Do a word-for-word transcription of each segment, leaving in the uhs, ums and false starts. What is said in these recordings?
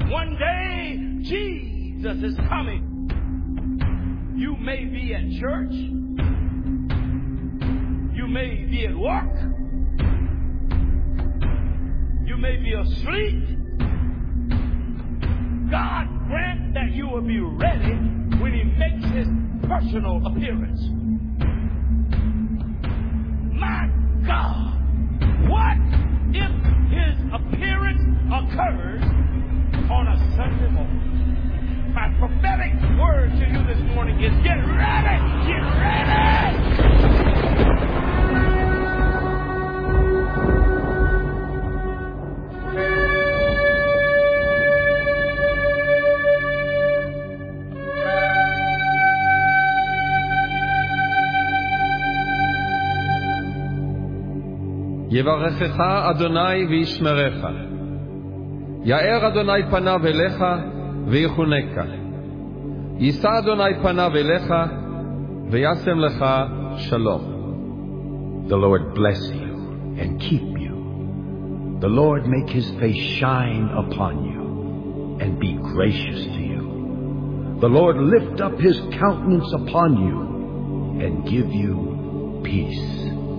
One day, Jesus is coming. You may be at church. You may be at work. You may be asleep. God grant that you will be ready when He makes His personal appearance. My God, what if His appearance occurs on a Sunday morning? My prophetic word to you this morning is get ready, get ready! יברכך אדוני וישמרך. יאר אדוני פניו אליך ויחונקה. יישא אדוני פניו אליך וישם לך שלום. The Lord bless you and keep you. The Lord make His face shine upon you and be gracious to you. The Lord lift up His countenance upon you and give you peace.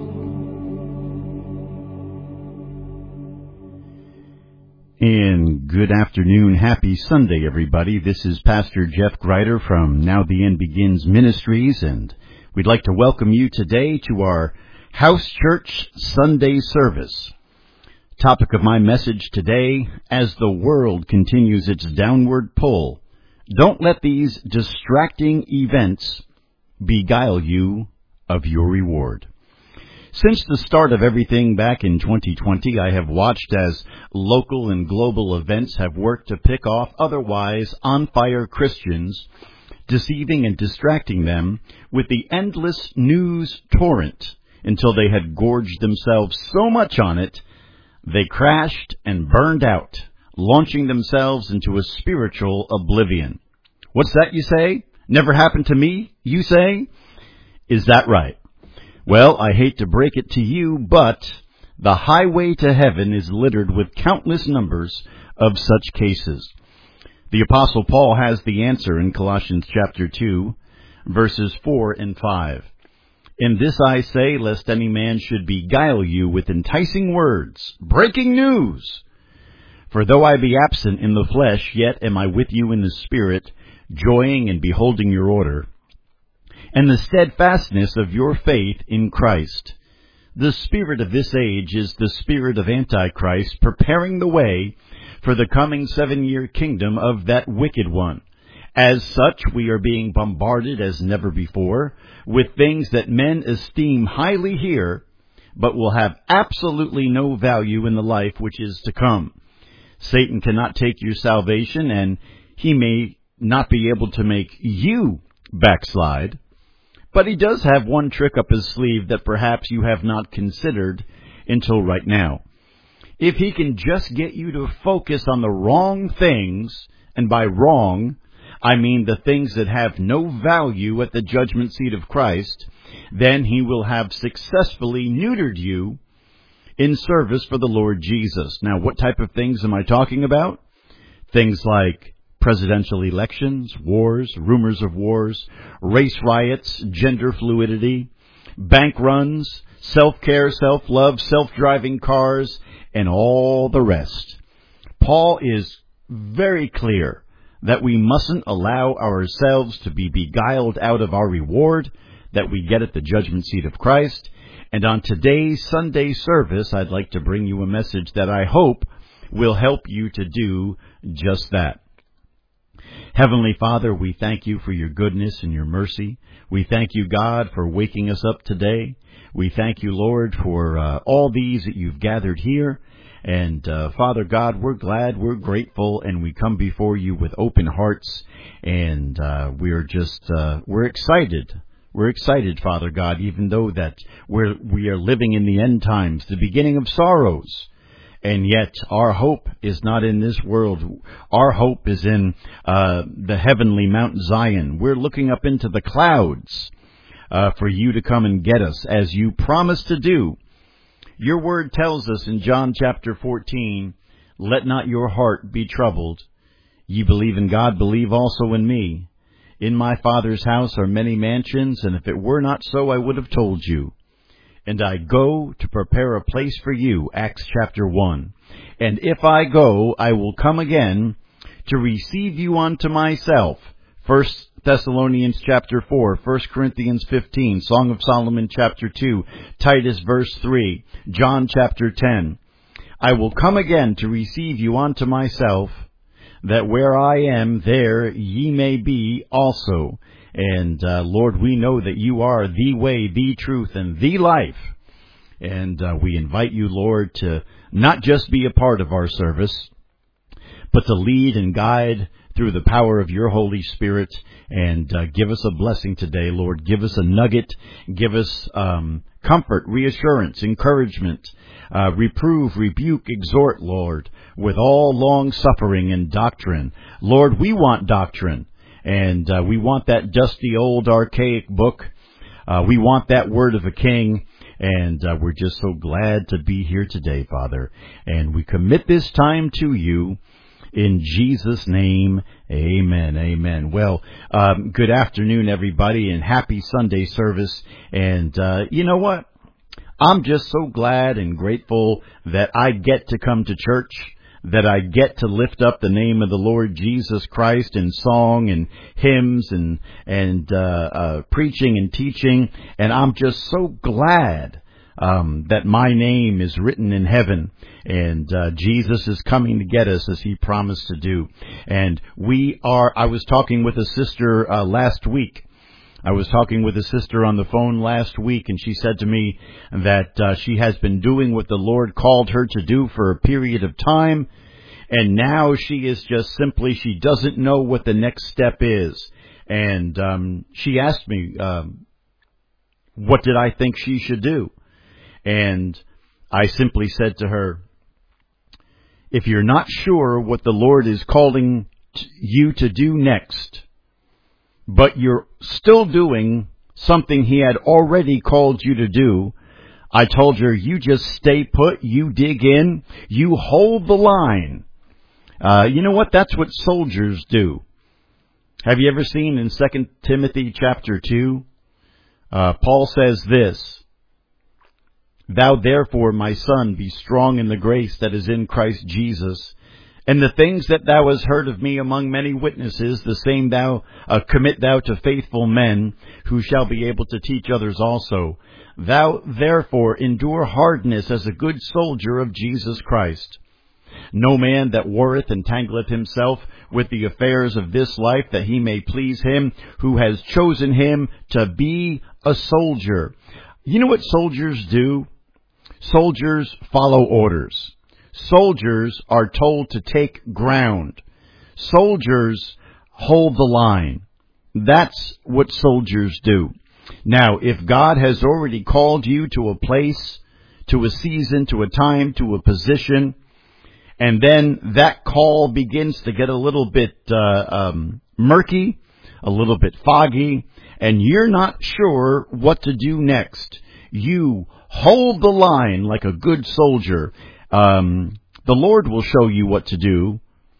And good afternoon, happy Sunday, everybody. This is Pastor Jeff Greider from Now the End Begins Ministries, and we'd like to welcome you today to our House Church Sunday service. Topic of my message today, as the world continues its downward pull, don't let these distracting events beguile you of your reward. Since the start of everything back in twenty twenty, I have watched as local and global events have worked to pick off otherwise on-fire Christians, deceiving and distracting them with the endless news torrent until they had gorged themselves so much on it, they crashed and burned out, launching themselves into a spiritual oblivion. What's that, you say? Never happened to me, you say? Is that right? Well, I hate to break it to you, but the highway to heaven is littered with countless numbers of such cases. The Apostle Paul has the answer in Colossians chapter two, verses four and five. In this I say, lest any man should beguile you with enticing words, breaking news. For though I be absent in the flesh, yet am I with you in the Spirit, joying and beholding your order, and the steadfastness of your faith in Christ. The spirit of this age is the spirit of Antichrist, preparing the way for the coming seven-year kingdom of that wicked one. As such, we are being bombarded as never before with things that men esteem highly here, but will have absolutely no value in the life which is to come. Satan cannot take your salvation, and he may not be able to make you backslide. But he does have one trick up his sleeve that perhaps you have not considered until right now. If he can just get you to focus on the wrong things, and by wrong, I mean the things that have no value at the judgment seat of Christ, then he will have successfully neutered you in service for the Lord Jesus. Now, what type of things am I talking about? Things like presidential elections, wars, rumors of wars, race riots, gender fluidity, bank runs, self-care, self-love, self-driving cars, and all the rest. Paul is very clear that we mustn't allow ourselves to be beguiled out of our reward that we get at the judgment seat of Christ. And on today's Sunday service, I'd like to bring you a message that I hope will help you to do just that. Heavenly Father, we thank you for your goodness and your mercy. We thank you, God, for waking us up today. We thank you, Lord, for uh, all these that you've gathered here. And, uh, Father God, we're glad, we're grateful, and we come before you with open hearts. And uh, we're just, uh, we're excited. We're excited, Father God, even though that we're, we are living in the end times, the beginning of sorrows. And yet our hope is not in this world. Our hope is in uh, the heavenly Mount Zion. We're looking up into the clouds uh, for you to come and get us, as you promised to do. Your word tells us in John chapter fourteen, let not your heart be troubled. Ye believe in God, believe also in me. In my Father's house are many mansions, and if it were not so, I would have told you. And I go to prepare a place for you, Acts chapter one. And if I go, I will come again to receive you unto myself. First Thessalonians chapter four, First Corinthians fifteen, Song of Solomon chapter two, Titus verse three, John chapter ten. I will come again to receive you unto myself, that where I am, there ye may be also. And, uh, Lord, we know that you are the way, the truth, and the life. And uh, we invite you, Lord, to not just be a part of our service, but to lead and guide through the power of your Holy Spirit, and uh, give us a blessing today, Lord. Give us a nugget. Give us um, comfort, reassurance, encouragement, uh, reprove, rebuke, exhort, Lord, with all long-suffering and doctrine. Lord, we want doctrine, and uh, we want that dusty, old, archaic book. Uh, we want that word of a king, and uh, we're just so glad to be here today, Father. And we commit this time to you. In Jesus' name, amen, amen. Well, um, good afternoon, everybody, and happy Sunday service. And uh, you know what? I'm just so glad and grateful that I get to come to church, that I get to lift up the name of the Lord Jesus Christ in song and hymns and and uh, uh, preaching and teaching. And I'm just so glad Um, that my name is written in heaven, and uh, Jesus is coming to get us as he promised to do. And we are, I was talking with a sister uh, last week. I was talking with a sister on the phone last week, and she said to me that uh, she has been doing what the Lord called her to do for a period of time, and now she is just simply, she doesn't know what the next step is. And um, she asked me, um, what did I think she should do? And I simply said to her, if you're not sure what the Lord is calling you to do next, but you're still doing something he had already called you to do, I told her, you just stay put, you dig in, you hold the line. Uh, you know what? That's what soldiers do. Have you ever seen in Second Timothy chapter two? Uh, Paul says this, Thou therefore, my son, be strong in the grace that is in Christ Jesus. And the things that thou hast heard of me among many witnesses, the same thou uh, commit thou to faithful men, who shall be able to teach others also. Thou therefore endure hardness as a good soldier of Jesus Christ. No man that warreth entangleth himself with the affairs of this life, that he may please him who has chosen him to be a soldier. You know what soldiers do? Soldiers follow orders. Soldiers are told to take ground. Soldiers hold the line. That's what soldiers do. Now, if God has already called you to a place, to a season, to a time, to a position, and then that call begins to get a little bit uh, um, murky, a little bit foggy, and you're not sure what to do next, you hold the line like a good soldier. Um, the Lord will show you what to do.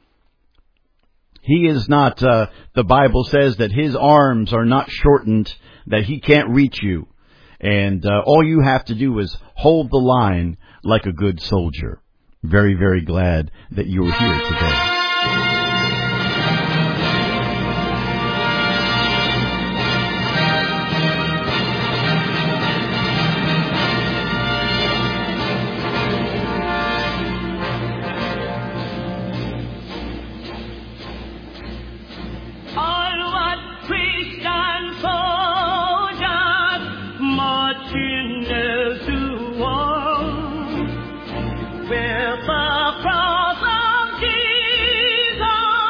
He is not, uh, the Bible says that his arms are not shortened, that he can't reach you. And uh, all you have to do is hold the line like a good soldier. Very, very glad that you are here today. With the cross of Jesus.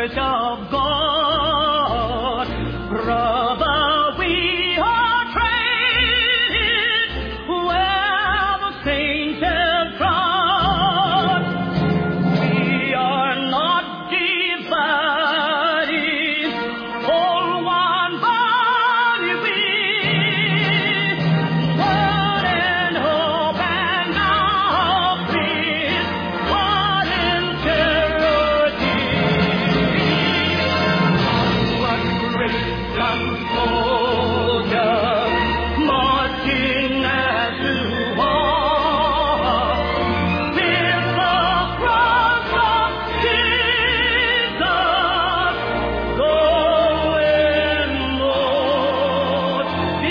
church of God. Brother, we are trained where the saints have trod. We are not divided, all one body we, word and hope and now peace, one in charity. What great soldier marching as to war, with the cross of Jesus, going Lord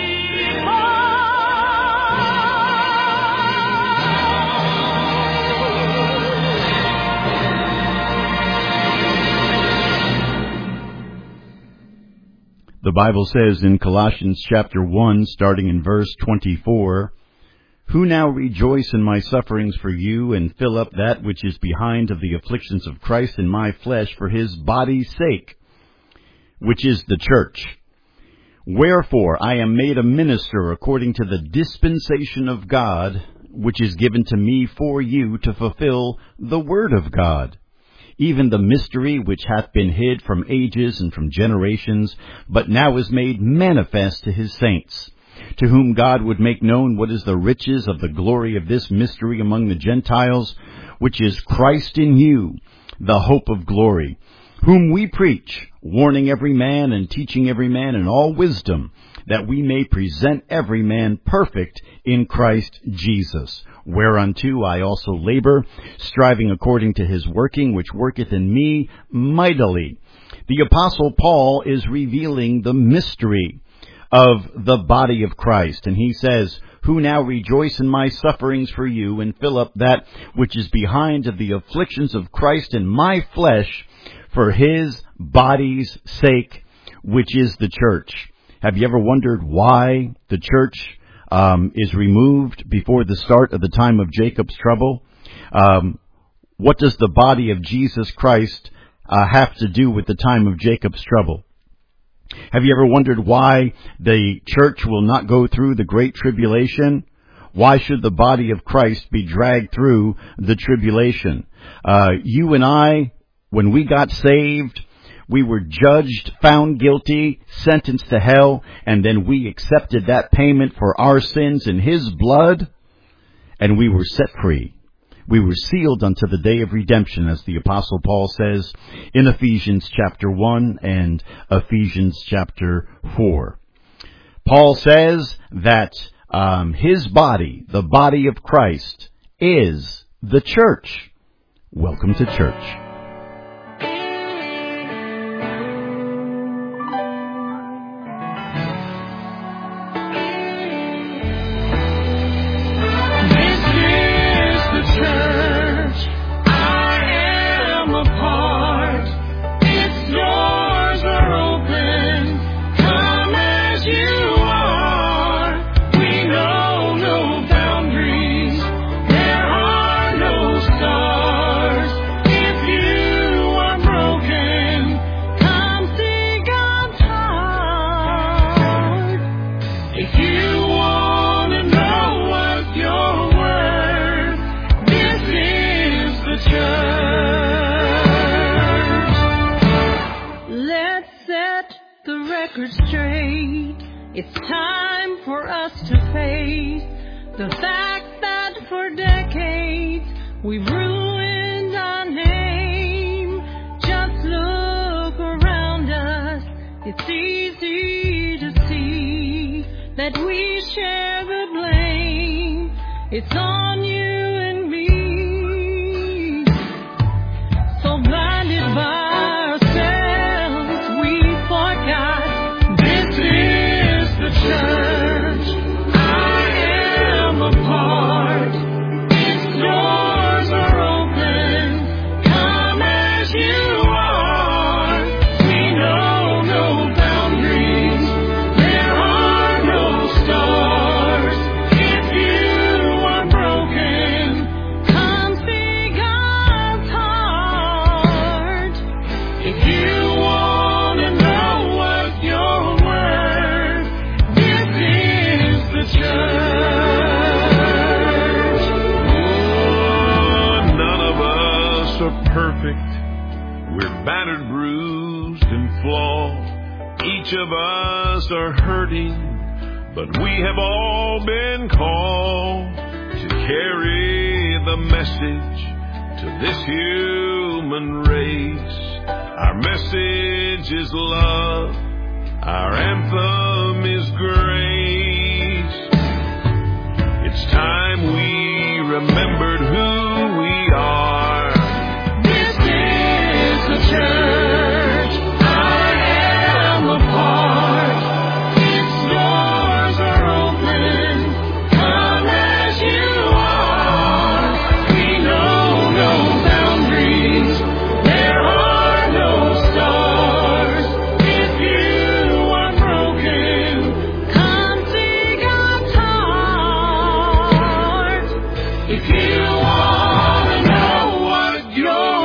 The Bible says in Colossians chapter one, starting in verse twenty-four, "Who now rejoice in my sufferings for you, and fill up that which is behind of the afflictions of Christ in my flesh for his body's sake, which is the church. Wherefore I am made a minister according to the dispensation of God, which is given to me for you to fulfill the word of God, even the mystery which hath been hid from ages and from generations, but now is made manifest to his saints, to whom God would make known what is the riches of the glory of this mystery among the Gentiles, which is Christ in you, the hope of glory, whom we preach, warning every man and teaching every man in all wisdom, that we may present every man perfect in Christ Jesus. Whereunto I also labor, striving according to his working, which worketh in me mightily." The Apostle Paul is revealing the mystery of the body of Christ, and he says, "Who now rejoice in my sufferings for you, and fill up that which is behind of the afflictions of Christ in my flesh for his body's sake, which is the church." Have you ever wondered why the church um, is removed before the start of the time of Jacob's trouble? Um, what does the body of Jesus Christ uh, have to do with the time of Jacob's trouble? Have you ever wondered why the church will not go through the great tribulation? Why should the body of Christ be dragged through the tribulation? Uh, you and I, when we got saved, we were judged, found guilty, sentenced to hell, and then we accepted that payment for our sins in his blood, and we were set free. We were sealed unto the day of redemption, as the Apostle Paul says in Ephesians chapter one and Ephesians chapter four. Paul says that um, his body, the body of Christ, is the church. Welcome to church. It's time for us to face the fact that for decades we've ruined our name. Just look around us, it's easy to see that we share the blame. It's on you and me. So blinded by church, I am a part. Its doors are open. Come as you are. We know no boundaries. There are no stars. If you are broken, are perfect. We're battered, bruised, and flawed. Each of us are hurting, but we have all been called to carry the message to this human race. Our message is love. Our anthem is grace. It's time we remembered who we are. This is the church. I am a part. Its doors are open. Come as you are. We know no boundaries. There are no stars. If you are broken, come see God's heart. If you want to know what you're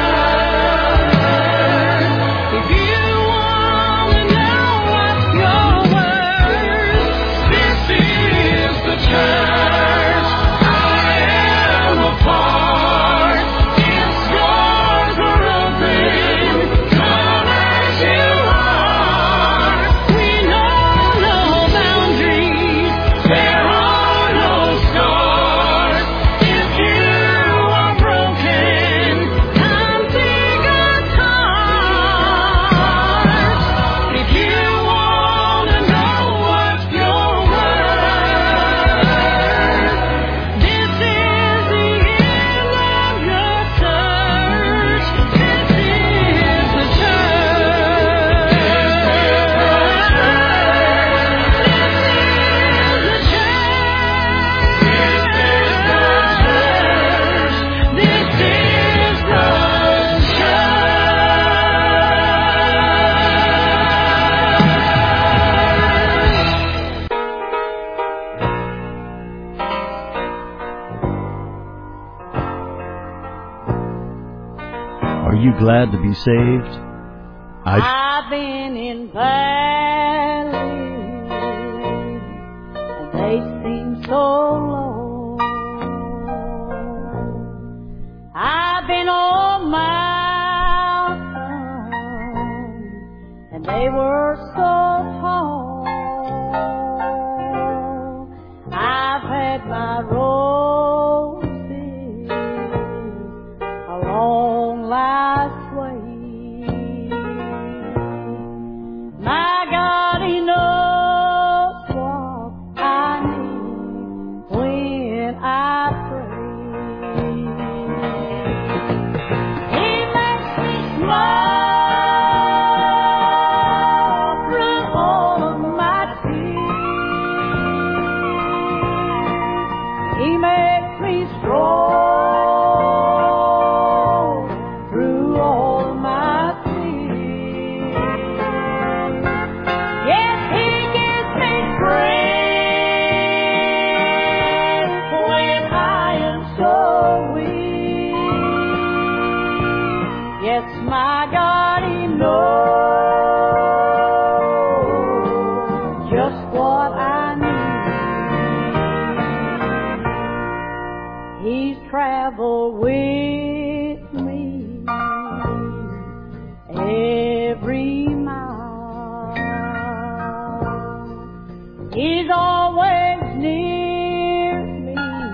worth, if you want to know what you're worth, this is the church. I am a part. Its doors are open. Come as you are. We know no boundaries. There are no stars. If you are broken, come see God's heart. If you want to know what you're worth, this is the end of your search. This is the church. This is the Are you glad to be saved? I I've been in valleys, and they seem so low. I've been on mountains, and they were so tall. I've had my roses along life's way. My God, He knows what I need when I pray. He makes me smile through all of my tears. He makes me strong through all of my fears. Yes, He gives me strength when I am so weak. Yes, my God, He knows just what I need. He's traveled with me every mile. He's always near me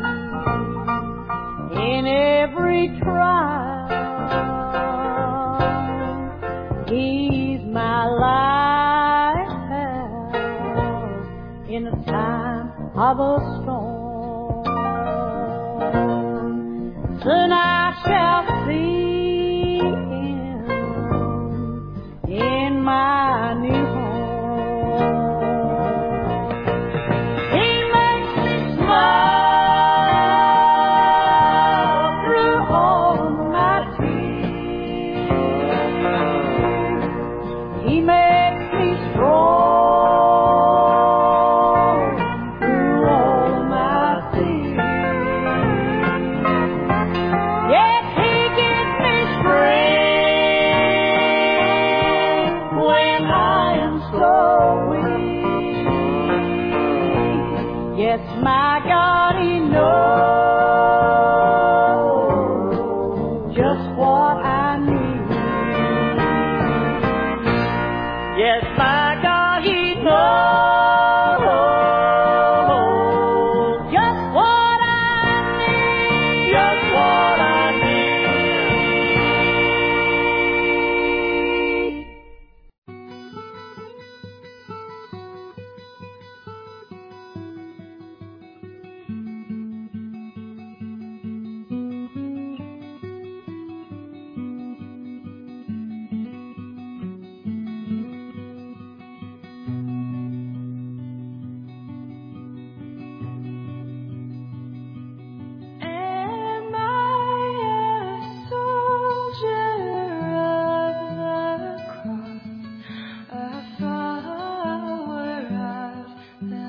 in every trial. He's my lighthouse in a time of a storm. Soon I shall see Him in my new home. He makes me smile through all of my tears. He makes me strong through all of my Yes, my God, He knows just what I need, just what I need. Am I a soldier of the cross, a follower of the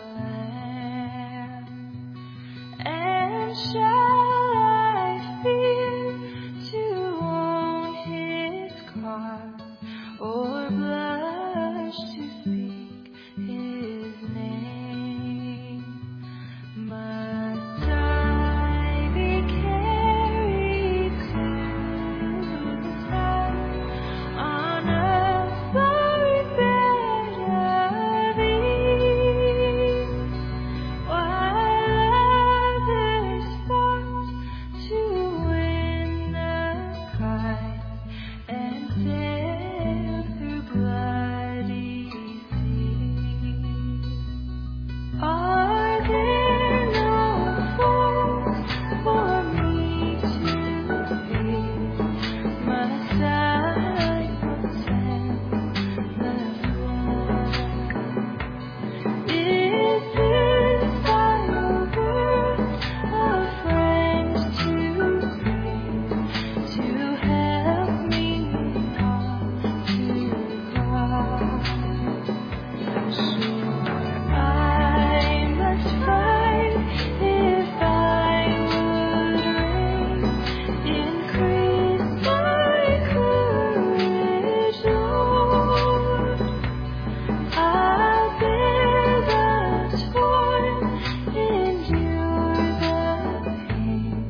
Lamb? And shall I fear to own His cross, or blush to speak His name? Must I be carried to the top on a fiery bed of ease, while others fought to win the prize and sailed through bloody seas? Are there no foes for me to face? Must I possess the flood? Is this thy worth, a friend to save, to help me on to the cross? Sure, I must fight if I would reign. Increase my courage, Lord. I'll bear the toil, endure the pain,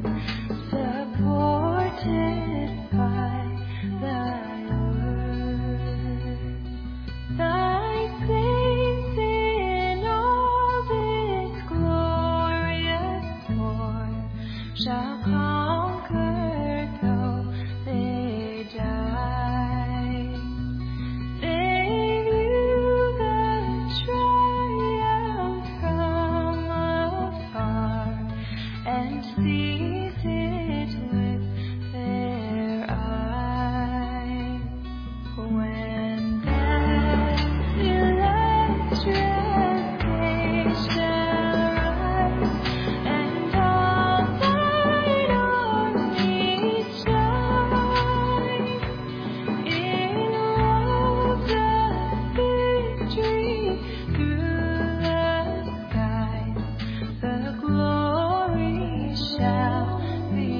supported by thy word. Thy saints in all this glorious war shall conquer though they die. They view the triumph from afar and seize it with their eyes. When death's illustrious day shall rise, and all thine armies shine in robes of victory through the skies, the glory shall be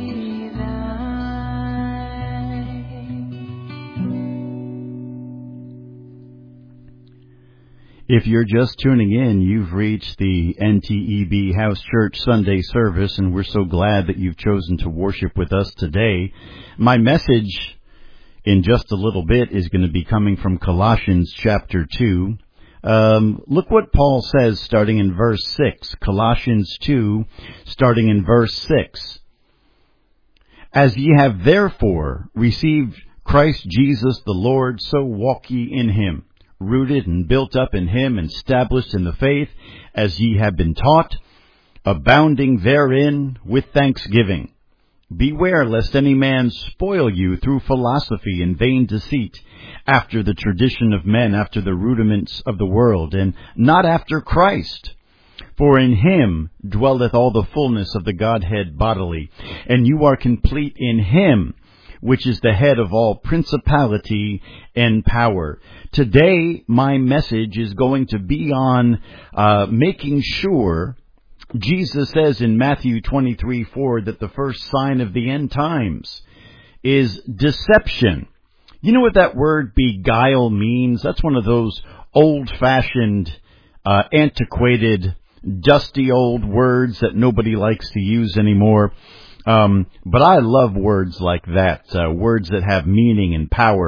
thine. If you're just tuning in, you've reached the N T E B House Church Sunday service, and we're so glad that you've chosen to worship with us today. My message in just a little bit is going to be coming from Colossians chapter two. Um, look what Paul says starting in verse six. Colossians two, starting in verse six. As ye have therefore received Christ Jesus the Lord, so walk ye in him, rooted and built up in him, and established in the faith, as ye have been taught, abounding therein with thanksgiving. Beware lest any man spoil you through philosophy and vain deceit, after the tradition of men, after the rudiments of the world, and not after Christ. For in him dwelleth all the fullness of the Godhead bodily, and you are complete in him, which is the head of all principality and power. Today, my message is going to be on uh, making sure. Jesus says in Matthew twenty-three four that the first sign of the end times is deception. You know what that word beguile means? That's one of those old-fashioned, uh, antiquated, dusty old words that nobody likes to use anymore. Um, but I love words like that, uh, words that have meaning and power.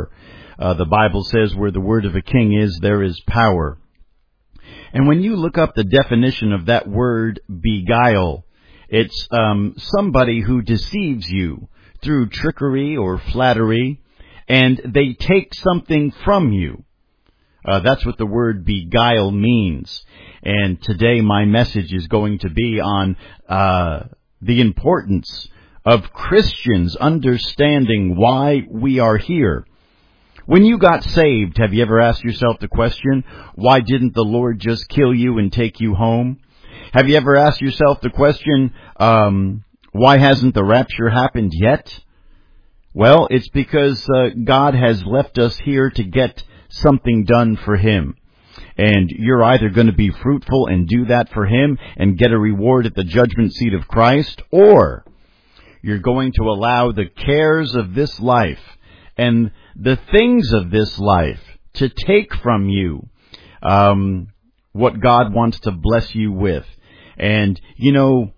Uh, the Bible says where the word of a king is, there is power. And when you look up the definition of that word beguile, it's um, somebody who deceives you through trickery or flattery, and they take something from you. Uh, that's what the word beguile means. And today my message is going to be on uh, the importance of Christians understanding why we are here. When you got saved, have you ever asked yourself the question, why didn't the Lord just kill you and take you home? Have you ever asked yourself the question, um, why hasn't the rapture happened yet? Well, it's because uh, God has left us here to get something done for Him. And you're either going to be fruitful and do that for Him and get a reward at the judgment seat of Christ, or you're going to allow the cares of this life and the things of this life to take from you um, what God wants to bless you with. And, you know,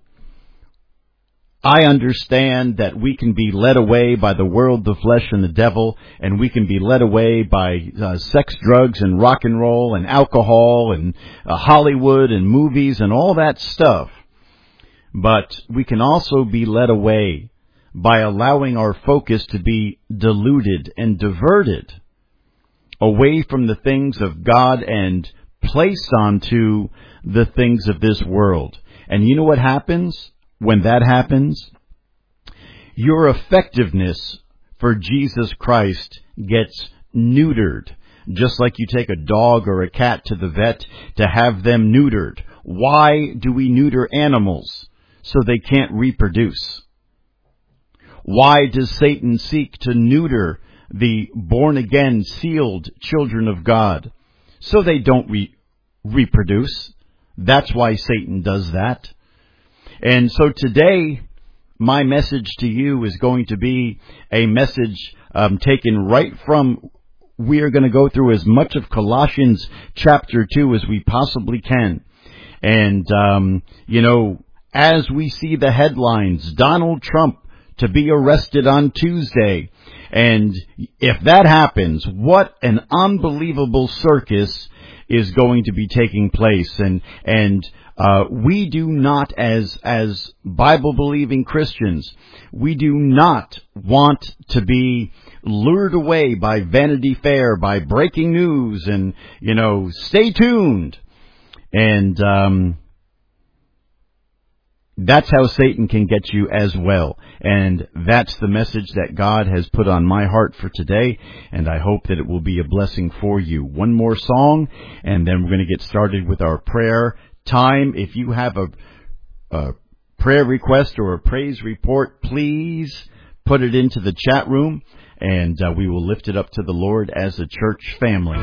I understand that we can be led away by the world, the flesh, and the devil, and we can be led away by uh, sex, drugs, and rock and roll, and alcohol, and uh, Hollywood, and movies, and all that stuff. But we can also be led away by allowing our focus to be diluted and diverted away from the things of God and placed onto the things of this world. And you know what happens when that happens? Your effectiveness for Jesus Christ gets neutered. Just like you take a dog or a cat to the vet to have them neutered. Why do we neuter animals? So they can't reproduce. Why does Satan seek to neuter the born-again, sealed children of God? So they don't re- reproduce. That's why Satan does that. And so today, my message to you is going to be a message um, taken right from, we are going to go through as much of Colossians chapter two as we possibly can. And, um, you know, as we see the headlines, Donald Trump to be arrested on Tuesday. And if that happens, what an unbelievable circus is going to be taking place. And, and, uh, we do not, as, as Bible-believing Christians, we do not want to be lured away by Vanity Fair, by breaking news, and, you know, stay tuned. And, um, that's how Satan can get you as well. And that's the message that God has put on my heart for today. And I hope that it will be a blessing for you. One more song, and then we're going to get started with our prayer time. If you have a, a prayer request or a praise report, please put it into the chat room, and uh, we will lift it up to the Lord as a church family.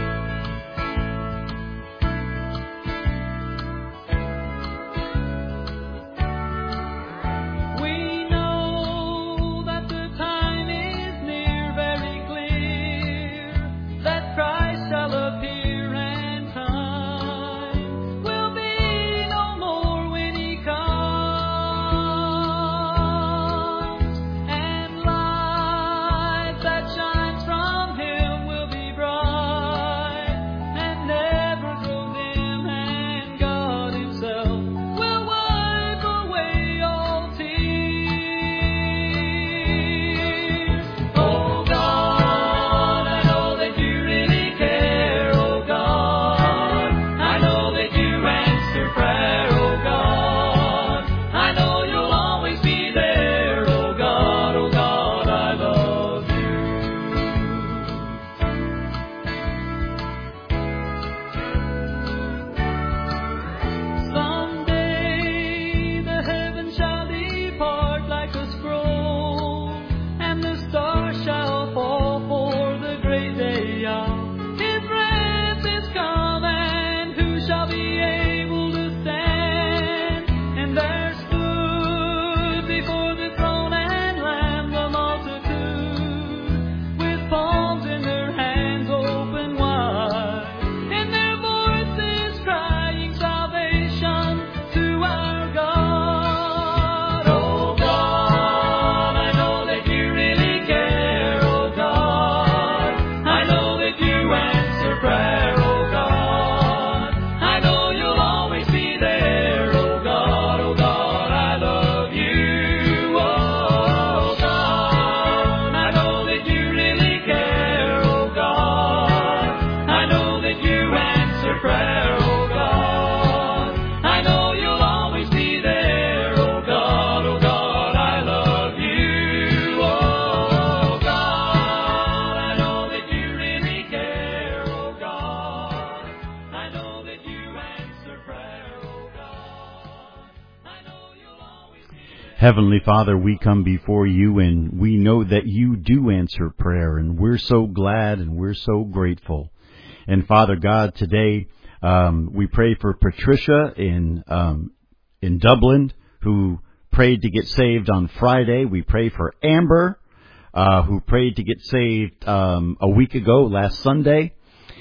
Heavenly Father, we come before you and we know that you do answer prayer, and we're so glad and we're so grateful. And Father God, today um, we pray for Patricia in um, in Dublin, who prayed to get saved on Friday. We pray for Amber, uh, who prayed to get saved um, a week ago, last Sunday.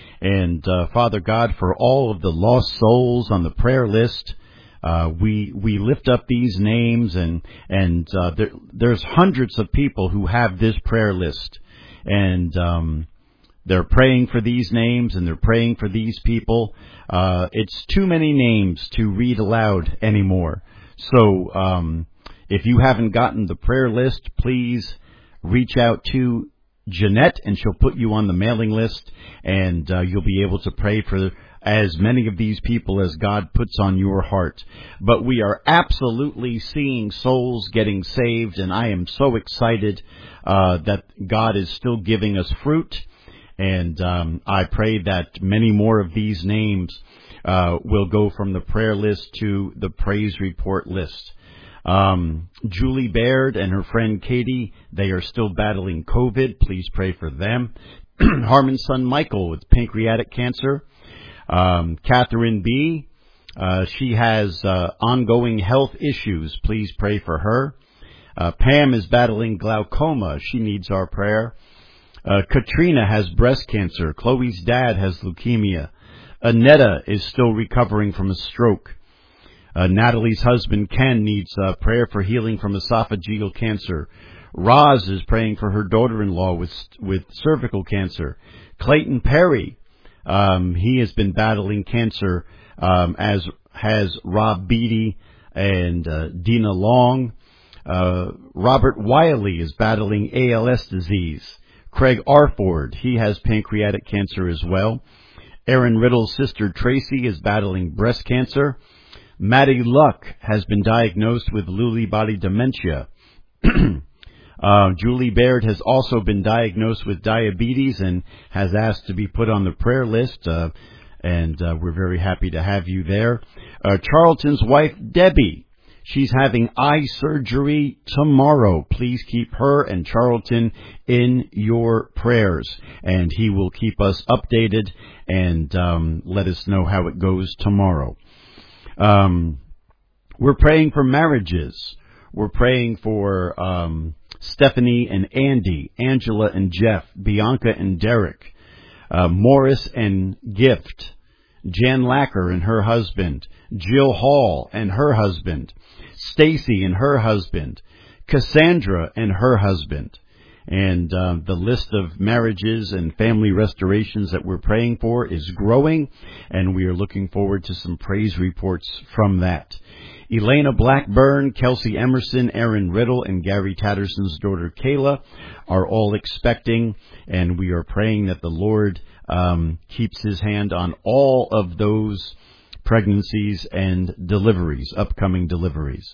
And uh, Father God, for all of the lost souls on the prayer list, uh, we we lift up these names, and and uh, there, there's hundreds of people who have this prayer list, and um, they're praying for these names and they're praying for these people. Uh, it's too many names to read aloud anymore. So um, if you haven't gotten the prayer list, please reach out to Jeanette, and she'll put you on the mailing list, and uh, you'll be able to pray for as many of these people as God puts on your heart. But we are absolutely seeing souls getting saved, and I am so excited uh, that God is still giving us fruit, and um, I pray that many more of these names uh, will go from the prayer list to the praise report list. Um, Julie Baird and her friend Katie, they are still battling COVID. Please pray for them. Harmon's son Michael with pancreatic cancer. Um, Catherine B., uh, she has uh, ongoing health issues. Please pray for her. Uh, Pam is battling glaucoma. She needs our prayer. Uh, Katrina has breast cancer. Chloe's dad has leukemia. Annetta is still recovering from a stroke. Uh, Natalie's husband, Ken, needs uh, prayer for healing from esophageal cancer. Roz is praying for her daughter-in-law with with cervical cancer. Clayton Perry, um, he has been battling cancer, um, as has Rob Beatty and uh, Dina Long. Uh, Robert Wiley is battling A L S disease. Craig Arford, he has pancreatic cancer as well. Aaron Riddle's sister Tracy is battling breast cancer. Maddie Luck has been diagnosed with Lewy body dementia. uh, Julie Baird has also been diagnosed with diabetes and has asked to be put on the prayer list, uh, and uh, we're very happy to have you there. Uh, Charlton's wife, Debbie, she's having eye surgery tomorrow. Please keep her and Charlton in your prayers, and he will keep us updated and um, let us know how it goes tomorrow. Um, we're praying for marriages. We're praying for um, Stephanie and Andy, Angela and Jeff, Bianca and Derek, uh, Morris and Gift, Jan Lacker and her husband, Jill Hall and her husband, Stacy and her husband, Cassandra and her husband. And uh, the list of marriages and family restorations that we're praying for is growing, and we are looking forward to some praise reports from that. Elena Blackburn, Kelsey Emerson, Aaron Riddle, and Gary Tatterson's daughter Kayla are all expecting, and we are praying that the Lord um, keeps his hand on all of those pregnancies and deliveries, upcoming deliveries.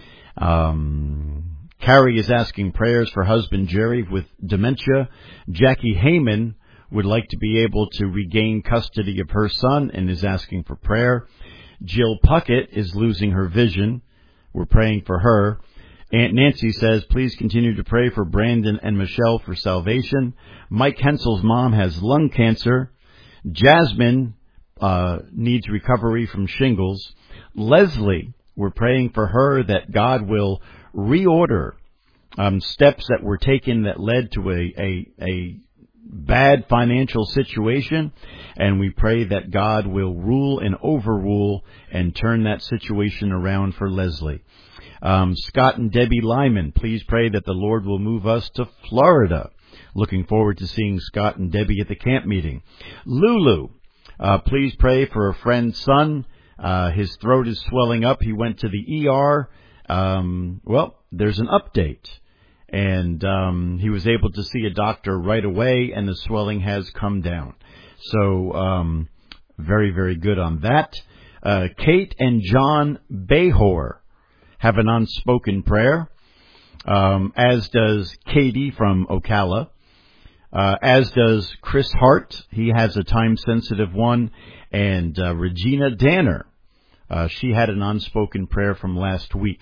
Um... Carrie is asking prayers for husband Jerry with dementia. Jackie Heyman would like to be able to regain custody of her son and is asking for prayer. Jill Puckett is losing her vision. We're praying for her. Aunt Nancy says, please continue to pray for Brandon and Michelle for salvation. Mike Hensel's mom has lung cancer. Jasmine uh, needs recovery from shingles. Leslie, we're praying for her that God will reorder um, steps that were taken that led to a, a, a bad financial situation, and we pray that God will rule and overrule and turn that situation around for Leslie. Um, Scott and Debbie Lyman, please pray that the Lord will move us to Florida. Looking forward to seeing Scott and Debbie at the camp meeting. Lulu, uh, please pray for a friend's son. Uh, his throat is swelling up. He went to the E R. Um, well, there's an update, and um, he was able to see a doctor right away, and the swelling has come down. So um, very, very good on that. Uh, Kate and John Behor have an unspoken prayer, um, as does Katie from Ocala, uh, as does Chris Hart. He has a time-sensitive one, and uh, Regina Danner. Uh, she had an unspoken prayer from last week.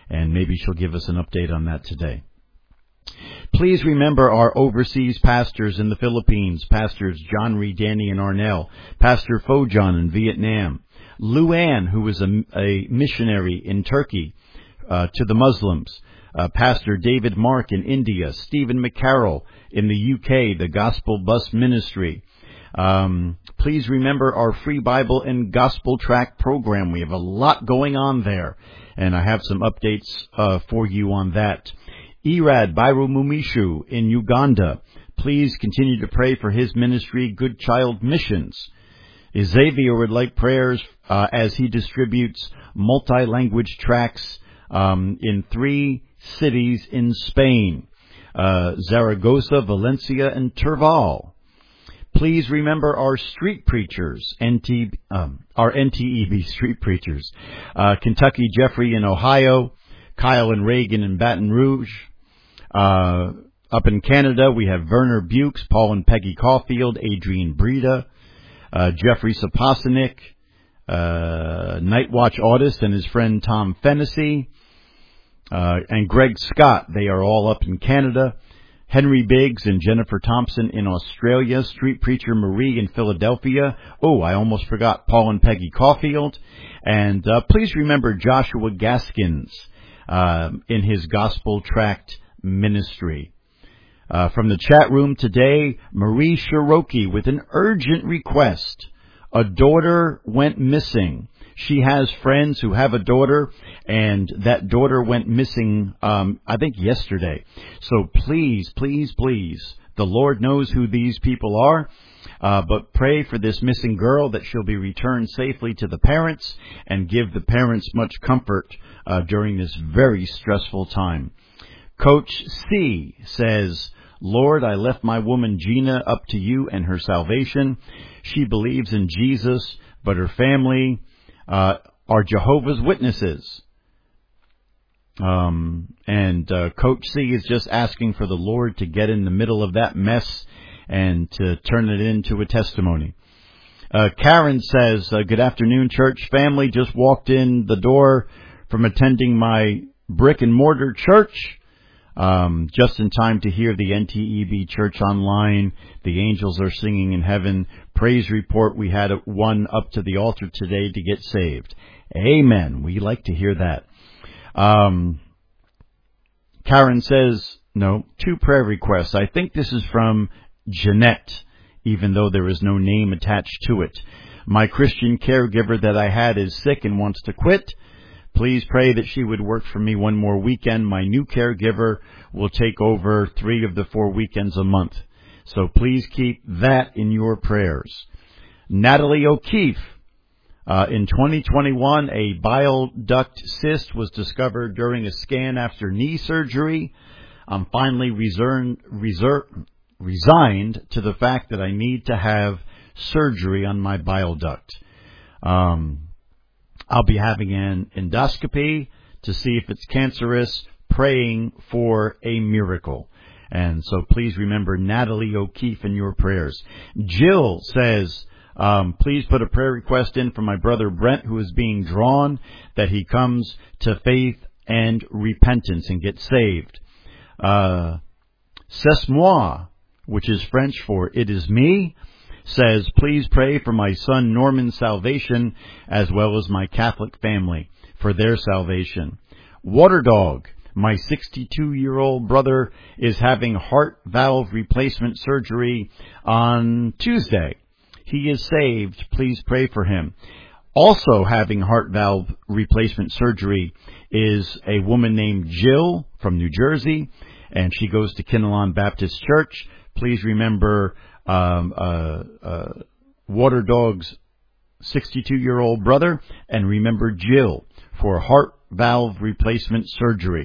and maybe she'll give us an update on that today. Please remember our overseas pastors in the Philippines, Pastors John Reed, Danny, and Arnell, Pastor Pho John in Vietnam, Luann, who is a, a missionary in Turkey uh, to the Muslims, uh, Pastor David Mark in India, Stephen McCarroll in the U K, the Gospel Bus Ministry. Um, please remember our free Bible and Gospel Track program. We have a lot going on there, and I have some updates uh, for you on that. Irad Bairu Mumishu in Uganda. Please continue to pray for his ministry, Good Child Missions. Xavier would like prayers uh, as he distributes multi-language tracts um, in three cities in Spain, uh, Zaragoza, Valencia, and Turval. Please remember our street preachers, N T, um, our N T E B street preachers, uh, Kentucky Jeffrey in Ohio, Kyle and Reagan in Baton Rouge. Uh, up in Canada, we have Werner Bukes, Paul and Peggy Caulfield, Adrian Breda, uh, Jeffrey Sapasinik, uh, Night Watch Autist and his friend Tom Fennessy, uh, and Greg Scott. They are all up in Canada. Henry Biggs and Jennifer Thompson in Australia. Street Preacher Marie in Philadelphia. Oh, I almost forgot Paul and Peggy Caulfield. And uh, please remember Joshua Gaskins uh, in his Gospel Tract ministry. Uh, from the chat room today, Marie Shiroki with an urgent request. A daughter went missing. She has friends who have a daughter, and that daughter went missing, um, I think, yesterday. So please, please, please, the Lord knows who these people are, uh, but pray for this missing girl that she'll be returned safely to the parents and give the parents much comfort uh, during this very stressful time. Coach C says, Lord, I left my woman Gina up to you and her salvation. She believes in Jesus, but her family uh, are Jehovah's Witnesses. Um, and uh, Coach C is just asking for the Lord to get in the middle of that mess and to turn it into a testimony. Uh, Karen says, uh, good afternoon, church family. Just walked in the door from attending my brick and mortar church. Um, just in time to hear the N T E B Church Online. The angels are singing in heaven. Praise report. We had one up to the altar today to get saved. Amen. We like to hear that. Um, Karen says, no, two prayer requests. I think this is from Jeanette, even though there is no name attached to it. My Christian caregiver that I had is sick and wants to quit. Please pray that she would work for me one more weekend. My new caregiver will take over three of the four weekends a month. So please keep that in your prayers. Natalie O'Keefe. Uh, in twenty twenty-one, a bile duct cyst was discovered during a scan after knee surgery. I'm finally reserved, reserved, resigned to the fact that I need to have surgery on my bile duct. Um... I'll be having an endoscopy to see if it's cancerous, praying for a miracle. And so please remember Natalie O'Keefe in your prayers. Jill says, um, please put a prayer request in for my brother Brent, who is being drawn, that he comes to faith and repentance and gets saved. Uh, C'est moi, which is French for it is me, says, please pray for my son Norman's salvation as well as my Catholic family for their salvation. Water Dog, my sixty-two-year-old brother is having heart valve replacement surgery on Tuesday. He is saved. Please pray for him. Also having heart valve replacement surgery is a woman named Jill from New Jersey, and she goes to Kinnelon Baptist Church. Please remember Um, uh, uh, Water Dog's sixty-two-year-old brother, and remember Jill for heart valve replacement surgery.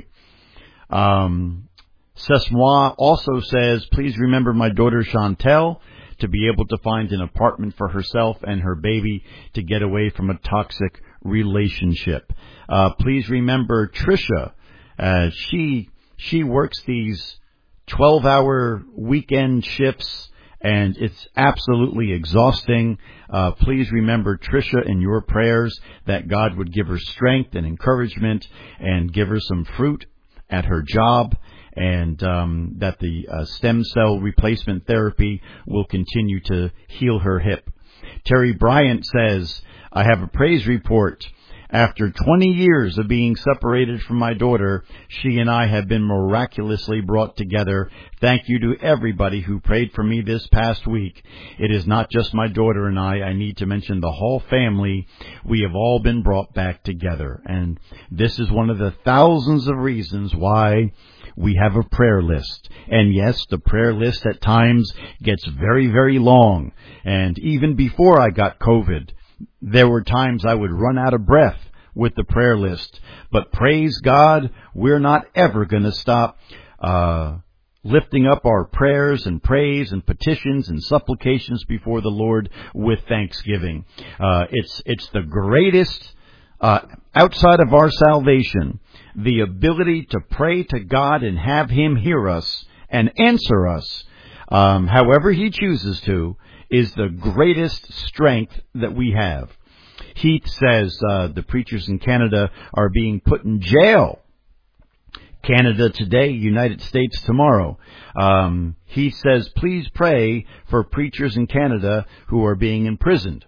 Um, C'est moi also says, please remember my daughter Chantel to be able to find an apartment for herself and her baby to get away from a toxic relationship. Uh, please remember Tricia. Uh, she she works these twelve-hour weekend shifts, and it's absolutely exhausting. Uh, please remember Tricia in your prayers, that God would give her strength and encouragement and give her some fruit at her job, and um, that the uh, stem cell replacement therapy will continue to heal her hip. Terry Bryant says, I have a praise report. After twenty years of being separated from my daughter, she and I have been miraculously brought together. Thank you to everybody who prayed for me this past week. It is not just my daughter and I. I need to mention the whole family. We have all been brought back together. And this is one of the thousands of reasons why we have a prayer list. And yes, the prayer list at times gets very, very long. And even before I got COVID, there were times I would run out of breath with the prayer list. But praise God, we're not ever going to stop uh lifting up our prayers and praise and petitions and supplications before the Lord with thanksgiving. Uh It's it's the greatest, uh outside of our salvation, the ability to pray to God and have Him hear us and answer us, um, however He chooses to, is the greatest strength that we have. Heath says uh, the preachers in Canada are being put in jail. Canada today, United States tomorrow. Um, Heath says, please pray for preachers in Canada who are being imprisoned.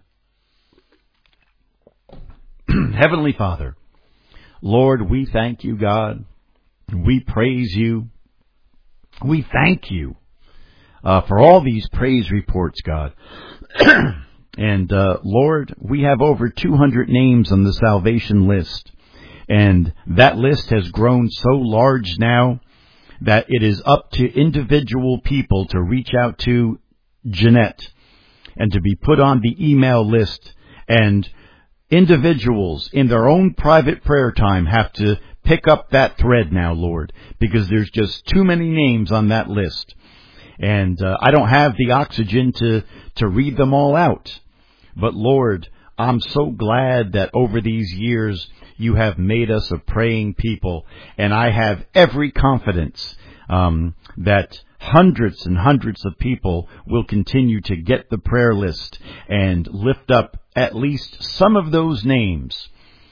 Heavenly Father, Lord, we thank you, God. We praise you. We thank you Uh, for all these praise reports, God. And, uh, Lord, we have over two hundred names on the salvation list. And that list has grown so large now that it is up to individual people to reach out to Jeanette and to be put on the email list. And individuals in their own private prayer time have to pick up that thread now, Lord, because there's just too many names on that list. And uh, I don't have the oxygen to, to read them all out. But, Lord, I'm so glad that over these years you have made us a praying people. And I have every confidence um, that hundreds and hundreds of people will continue to get the prayer list and lift up at least some of those names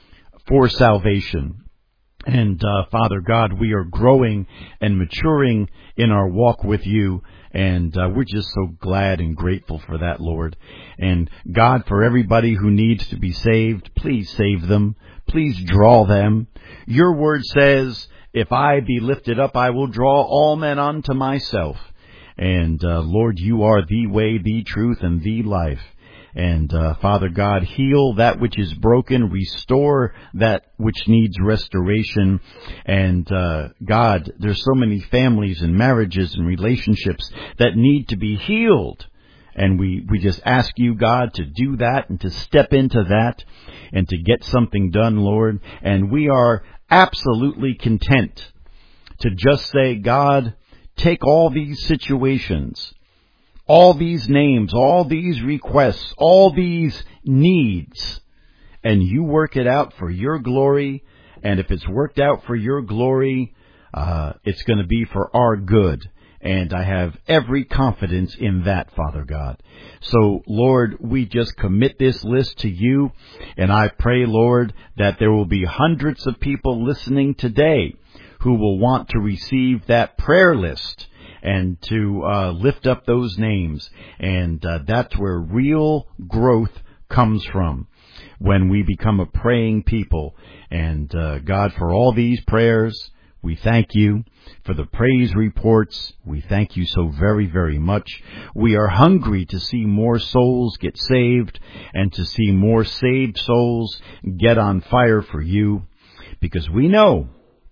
for salvation. And, uh, Father God, we are growing and maturing in our walk with you. And uh, we're just so glad and grateful for that, Lord. And God, for everybody who needs to be saved, please save them. Please draw them. Your word says, if I be lifted up, I will draw all men unto myself. And, uh, Lord, you are the way, the truth, and the life. And, uh, Father God, heal that which is broken, restore that which needs restoration. And, uh, God, there's so many families and marriages and relationships that need to be healed. And we, we just ask you, God, to do that and to step into that and to get something done, Lord. And we are absolutely content to just say, God, take all these situations, all these names, all these requests, all these needs, and you work it out for your glory. And if it's worked out for your glory, uh, it's going to be for our good. And I have every confidence in that, Father God. So, Lord, we just commit this list to you. And I pray, Lord, that there will be hundreds of people listening today who will want to receive that prayer list and to uh, lift up those names. And uh, that's where real growth comes from, when we become a praying people. And uh, God, for all these prayers, we thank you. For the praise reports, we thank you so very, very much. We are hungry to see more souls get saved and to see more saved souls get on fire for you, because we know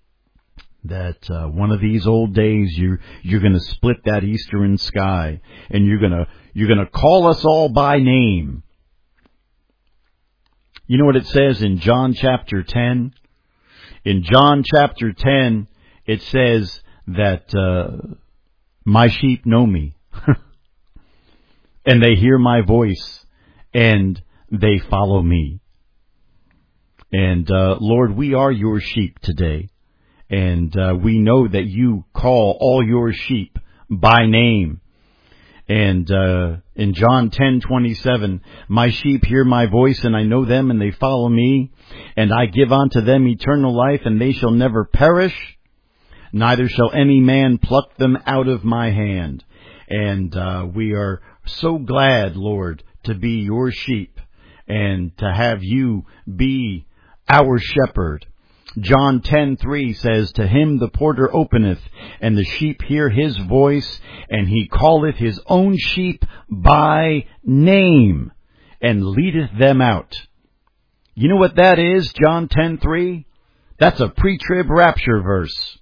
that uh, one of these old days you're you're going to split that eastern sky, and you're going to you're going to call us all by name. You know what it says in John chapter ten? In John chapter ten, it says that uh, my sheep know me, and they hear my voice, and they follow me. And uh, Lord, we are your sheep today. And uh, we know that you call all your sheep by name. And uh, in John ten twenty-seven, my sheep hear my voice, and I know them, and they follow me. And I give unto them eternal life, and they shall never perish, neither shall any man pluck them out of my hand. And uh, we are so glad, Lord, to be your sheep and to have you be our shepherd. John ten three says, to him the porter openeth, and the sheep hear his voice, and he calleth his own sheep by name, and leadeth them out. You know what that is, John ten three? That's a pre-trib rapture verse.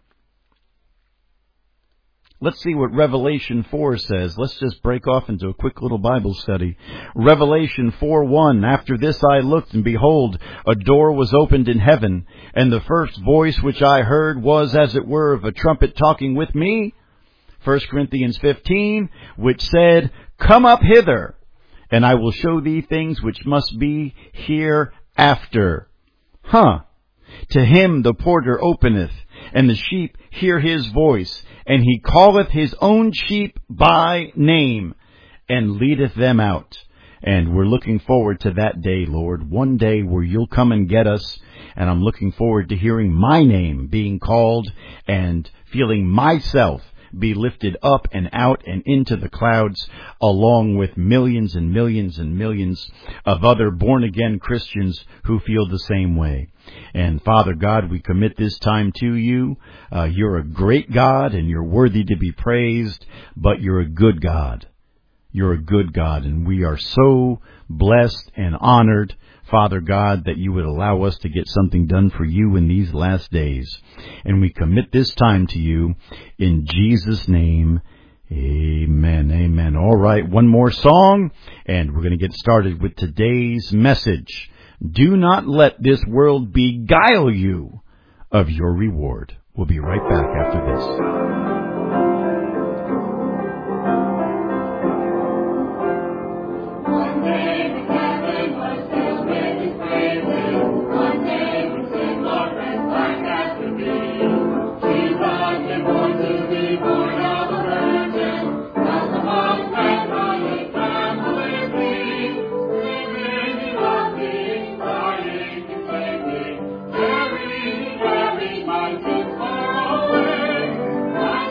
Let's see what Revelation four says. Let's just break off into a quick little Bible study. Revelation four one, after this I looked, and behold, a door was opened in heaven, and the first voice which I heard was as it were of a trumpet talking with me. First Corinthians fifteen, which said, come up hither, and I will show thee things which must be hereafter. Huh. To him the porter openeth, and the sheep hear his voice, and he calleth his own sheep by name, and leadeth them out. And we're looking forward to that day, Lord, one day where you'll come and get us. And I'm looking forward to hearing my name being called and feeling myself be lifted up and out and into the clouds, along with millions and millions and millions of other born-again Christians who feel the same way. And Father God, we commit this time to you. Uh, you're a great God, and you're worthy to be praised, but you're a good God. You're a good God, and we are so blessed and honored, Father God, that you would allow us to get something done for you in these last days. And we commit this time to you in Jesus' name. Amen. Amen. All right, one more song, and we're going to get started with today's message. Do not let this world beguile you of your reward. We'll be right back after this. Very, very mighty far away.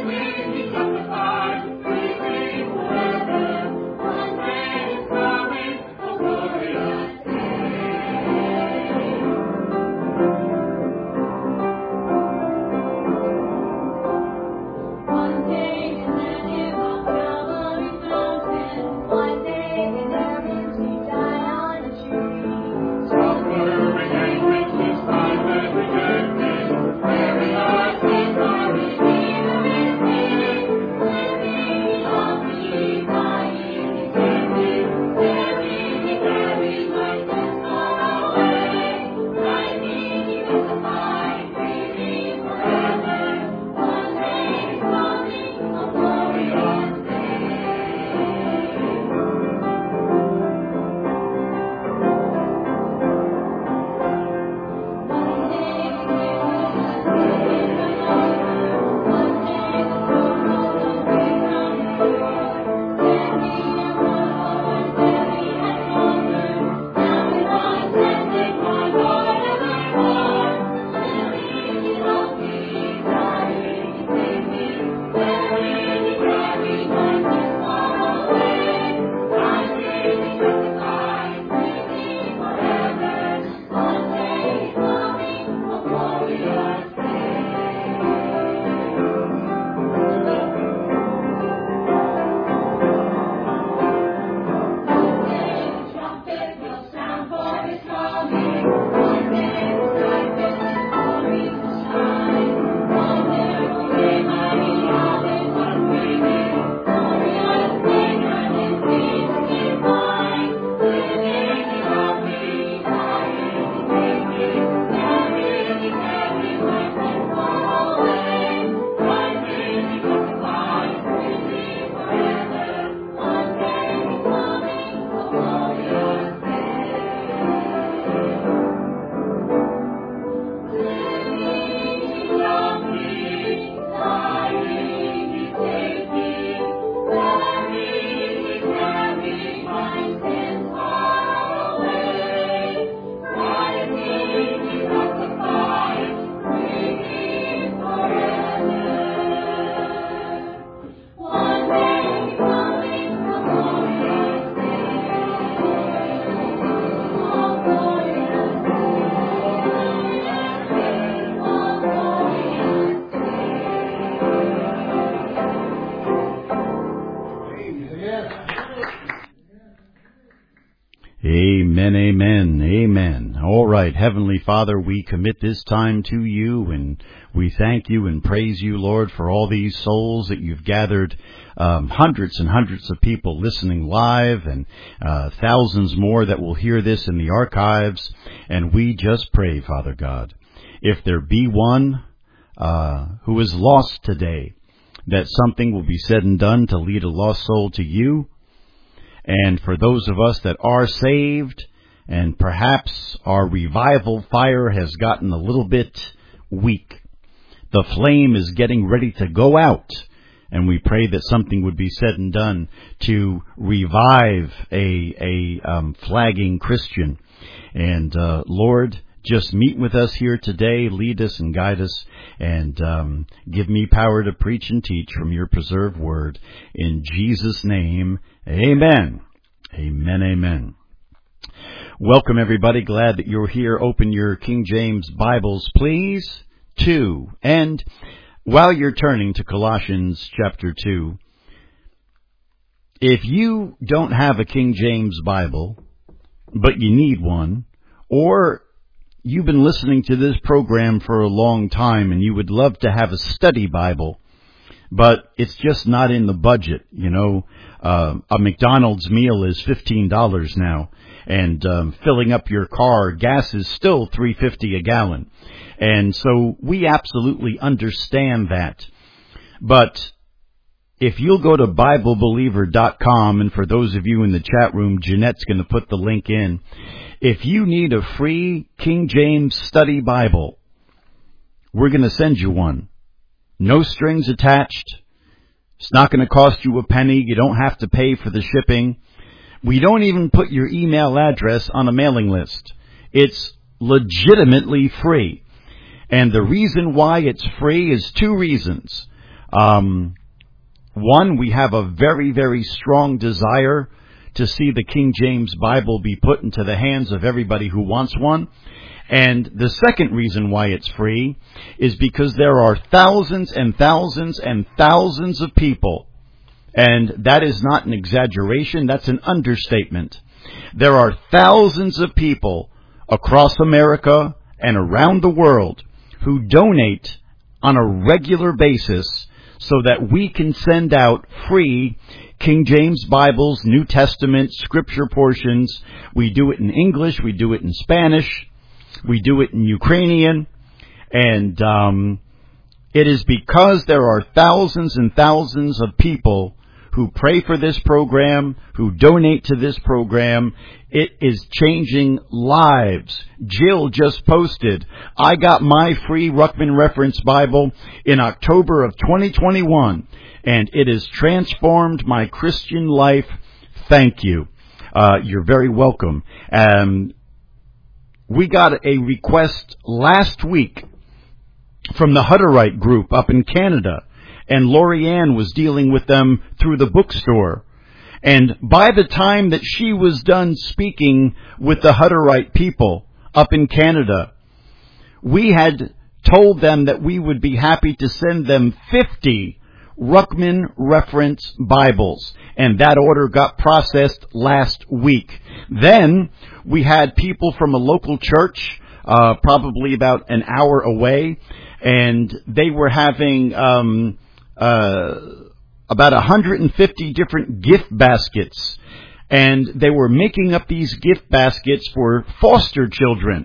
Amen, amen, amen. All right, Heavenly Father, we commit this time to you, and we thank you and praise you, Lord, for all these souls that you've gathered, um, hundreds and hundreds of people listening live, and uh, thousands more that will hear this in the archives. And we just pray, Father God, if there be one uh, who is lost today, that something will be said and done to lead a lost soul to you. And for those of us that are saved, and perhaps our revival fire has gotten a little bit weak, the flame is getting ready to go out, and we pray that something would be said and done to revive a a um, flagging Christian. And uh, Lord, just meet with us here today, lead us and guide us, and um, give me power to preach and teach from your preserved word. In Jesus' name, amen. Amen, amen. Welcome, everybody. Glad that you're here. Open your King James Bibles, please, to, and while you're turning to Colossians chapter two, if you don't have a King James Bible, but you need one, or you've been listening to this program for a long time and you would love to have a study Bible, but it's just not in the budget. You know, uh, a McDonald's meal is fifteen dollars now, and um, filling up your car, gas is still three dollars and fifty cents a gallon. And so we absolutely understand that. But if you'll go to Bible Believer dot com, and for those of you in the chat room, Jeanette's going to put the link in. If you need a free King James Study Bible, we're going to send you one. No strings attached. It's not going to cost you a penny. You don't have to pay for the shipping. We don't even put your email address on a mailing list. It's legitimately free. And the reason why it's free is two reasons. Um, one, we have a very, very strong desire to see the King James Bible be put into the hands of everybody who wants one. And the second reason why it's free is because there are thousands and thousands and thousands of people, and that is not an exaggeration, that's an understatement. There are thousands of people across America and around the world who donate on a regular basis so that we can send out free King James Bibles, New Testament, Scripture portions. We do it in English, we do it in Spanish, we do it in Ukrainian, and um, it is because there are thousands and thousands of people who pray for this program, who donate to this program. It is changing lives. Jill just posted, I got my free Ruckman Reference Bible in October of twenty twenty-one, and it has transformed my Christian life. Thank you. Uh, you're very welcome. Um, we got a request last week from the Hutterite group up in Canada, and Lorianne was dealing with them through the bookstore. And by the time that she was done speaking with the Hutterite people up in Canada, we had told them that we would be happy to send them fifty Ruckman Reference Bibles, and that order got processed last week. Then we had people from a local church, uh, probably about an hour away, and they were having um, uh, about one hundred fifty different gift baskets, and they were making up these gift baskets for foster children.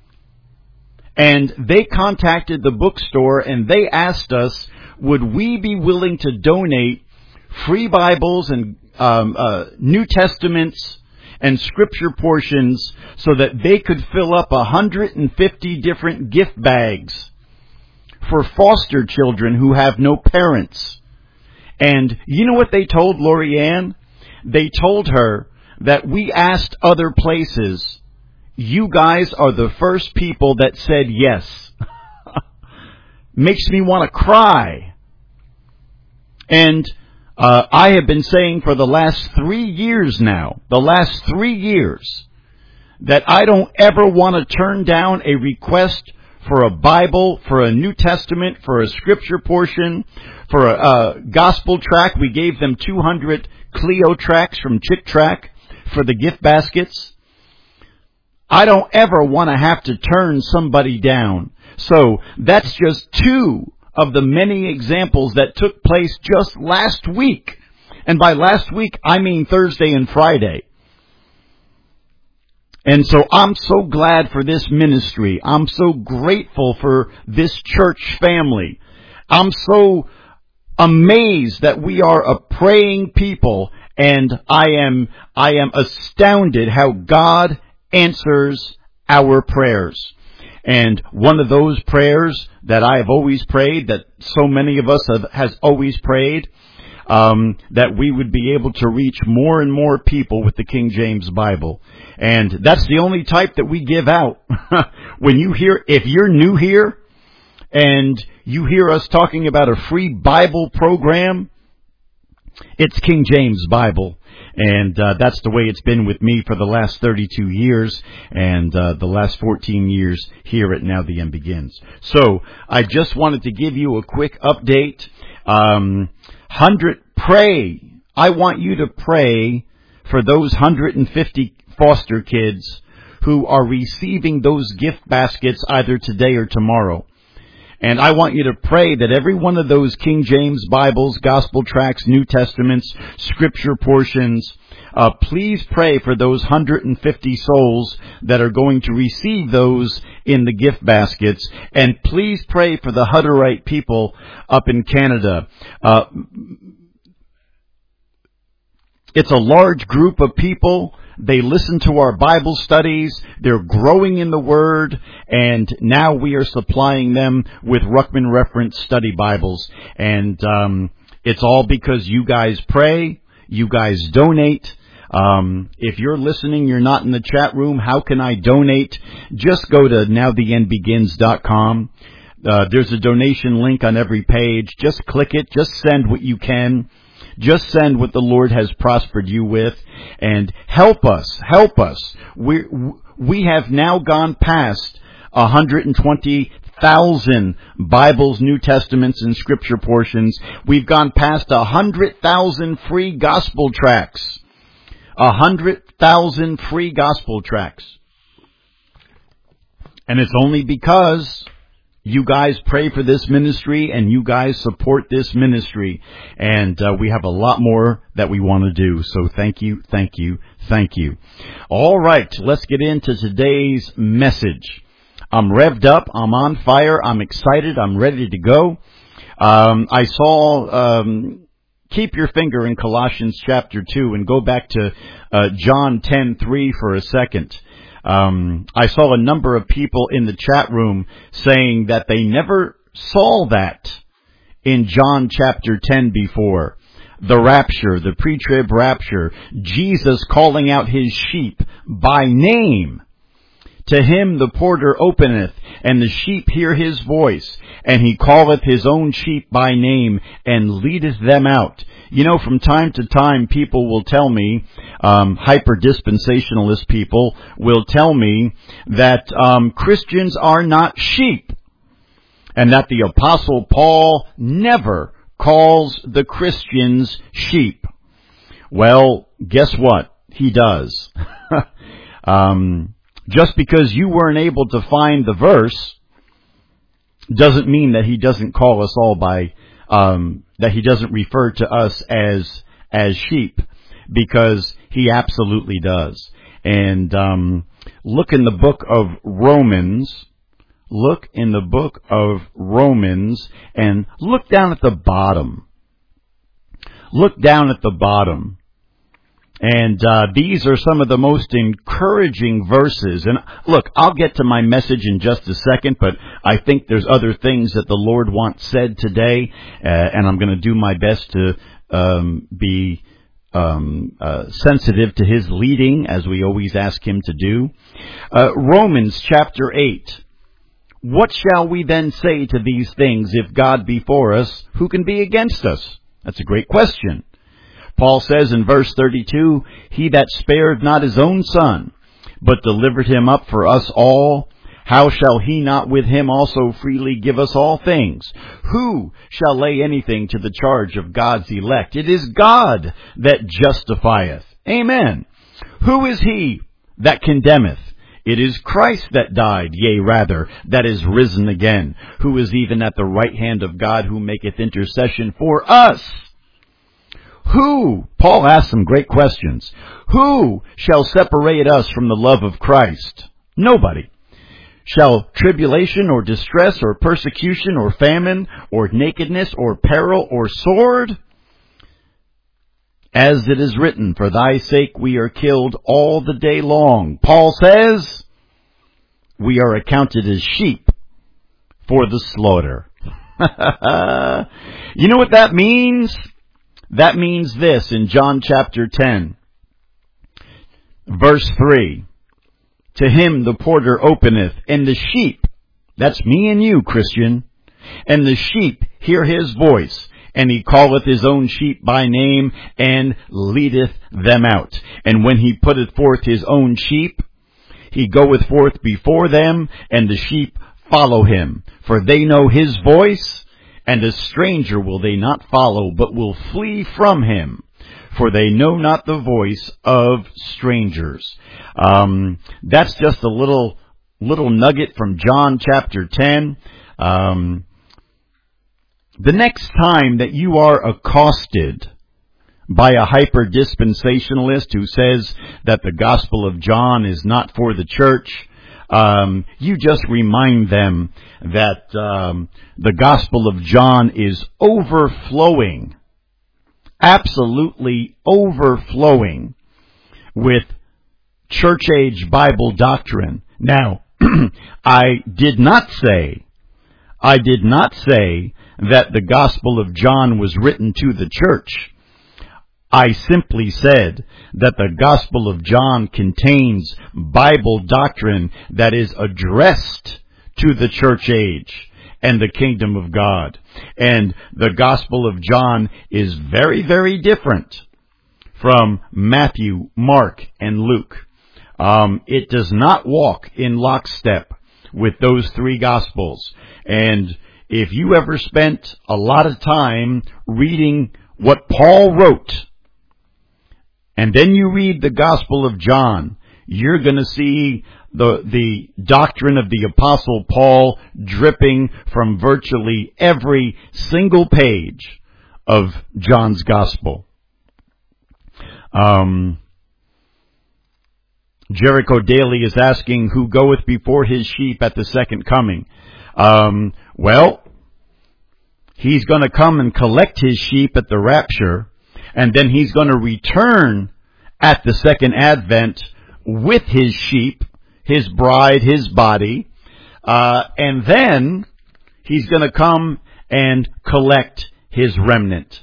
And they contacted the bookstore and they asked us, would we be willing to donate free Bibles and um, uh, New Testaments and Scripture portions so that they could fill up one hundred fifty different gift bags for foster children who have no parents. And you know what they told Lorianne? They told her that we asked other places. You guys are the first people that said yes. Makes me want to cry. And uh, I have been saying for the last three years now, the last three years, that I don't ever want to turn down a request for a Bible, for a New Testament, for a Scripture portion, for a, a gospel tract. We gave them two hundred Clio tracts from Chick Tract for the gift baskets. I don't ever want to have to turn somebody down. So that's just two of the many examples that took place just last week. And by last week, I mean Thursday and Friday. And so I'm so glad for this ministry. I'm so grateful for this church family. I'm so amazed that we are a praying people, and I am I am astounded how God answers our prayers. And one of those prayers that I have always prayed, that so many of us have has always prayed, um, that we would be able to reach more and more people with the King James Bible. And that's the only type that we give out. When you hear, if you're new here and you hear us talking about a free Bible program, it's King James Bible. And uh, that's the way it's been with me for the last thirty-two years and uh, the last fourteen years here at Now the End Begins. So I just wanted to give you a quick update. Um, hundred, pray. I want you to pray for those one hundred fifty foster kids who are receiving those gift baskets either today or tomorrow. And I want you to pray that every one of those King James Bibles, Gospel tracts, New Testaments, Scripture portions, uh, please pray for those one hundred fifty souls that are going to receive those in the gift baskets. And please pray for the Hutterite people up in Canada. Uh, it's a large group of people. They listen to our Bible studies. They're growing in the Word. And now we are supplying them with Ruckman Reference Study Bibles. And um, it's all because you guys pray. You guys donate. Um, if you're listening, you're not in the chat room, how can I donate? Just go to now the end begins dot com. Uh, there's a donation link on every page. Just click it. Just send what you can. Just send what the Lord has prospered you with, and help us, help us. We we have now gone past one hundred twenty thousand Bibles, New Testaments, and Scripture portions. We've gone past one hundred thousand free gospel tracts. one hundred thousand free gospel tracts. And it's only because you guys pray for this ministry and you guys support this ministry. And uh, we have a lot more that we want to do. So thank you, thank you, thank you. All right, let's get into today's message. I'm revved up. I'm on fire. I'm excited. I'm ready to go. Um, I saw, um, keep your finger in Colossians chapter two and go back to uh, John ten three for a second. Um, I saw a number of people in the chat room saying that they never saw that in John chapter ten before. The rapture, the pre-trib rapture, Jesus calling out his sheep by name. To him the porter openeth, and the sheep hear his voice, and he calleth his own sheep by name, and leadeth them out. You know, from time to time, people will tell me, um, hyper-dispensationalist people will tell me that um, Christians are not sheep, and that the Apostle Paul never calls the Christians sheep. Well, guess what? He does. um... Just because you weren't able to find the verse doesn't mean that he doesn't call us all by, um, that he doesn't refer to us as, as sheep, because he absolutely does. And, um, look in the book of Romans, look in the book of Romans and look down at the bottom. Look down at the bottom. And uh, these are some of the most encouraging verses. And look, I'll get to my message in just a second, but I think there's other things that the Lord wants said today, uh, and I'm going to do my best to um, be um, uh, sensitive to his leading, as we always ask him to do. Uh, Romans chapter eight. What shall we then say to these things? If God be for us, who can be against us? That's a great question. Paul says in verse thirty-two, he that spared not his own son, but delivered him up for us all, how shall he not with him also freely give us all things? Who shall lay anything to the charge of God's elect? It is God that justifieth. Amen. Who is he that condemneth? It is Christ that died, yea, rather, that is risen again, who is even at the right hand of God, who maketh intercession for us. Who, Paul asks some great questions, who shall separate us from the love of Christ? Nobody. Shall tribulation or distress or persecution or famine or nakedness or peril or sword? As it is written, for thy sake we are killed all the day long. Paul says, we are accounted as sheep for the slaughter. You know what that means? That means this in John chapter ten, verse three. To him the porter openeth, and the sheep, that's me and you, Christian, and the sheep hear his voice, and he calleth his own sheep by name, and leadeth them out. And when he putteth forth his own sheep, he goeth forth before them, and the sheep follow him. For they know his voice, and a stranger will they not follow, but will flee from him. For they know not the voice of strangers. Um, that's just a little little nugget from John chapter ten. Um, the next time that you are accosted by a hyper-dispensationalist who says that the Gospel of John is not for the church, um, you just remind them that um, the Gospel of John is overflowing, absolutely overflowing with church-age Bible doctrine. Now, I did not say, I did not say that the Gospel of John was written to the church. I simply said that the Gospel of John contains Bible doctrine that is addressed to the church age and the kingdom of God. And the Gospel of John is very, very different from Matthew, Mark, and Luke. Um, it does not walk in lockstep with those three Gospels. And if you ever spent a lot of time reading what Paul wrote, and then you read the Gospel of John, you're going to see the the doctrine of the Apostle Paul dripping from virtually every single page of John's Gospel. Um, Jericho Daily is asking, who goeth before his sheep at the second coming? Um, well, he's going to come and collect his sheep at the rapture, and then he's going to return at the second advent with his sheep, his bride, his body, uh, and then he's going to come and collect his remnant.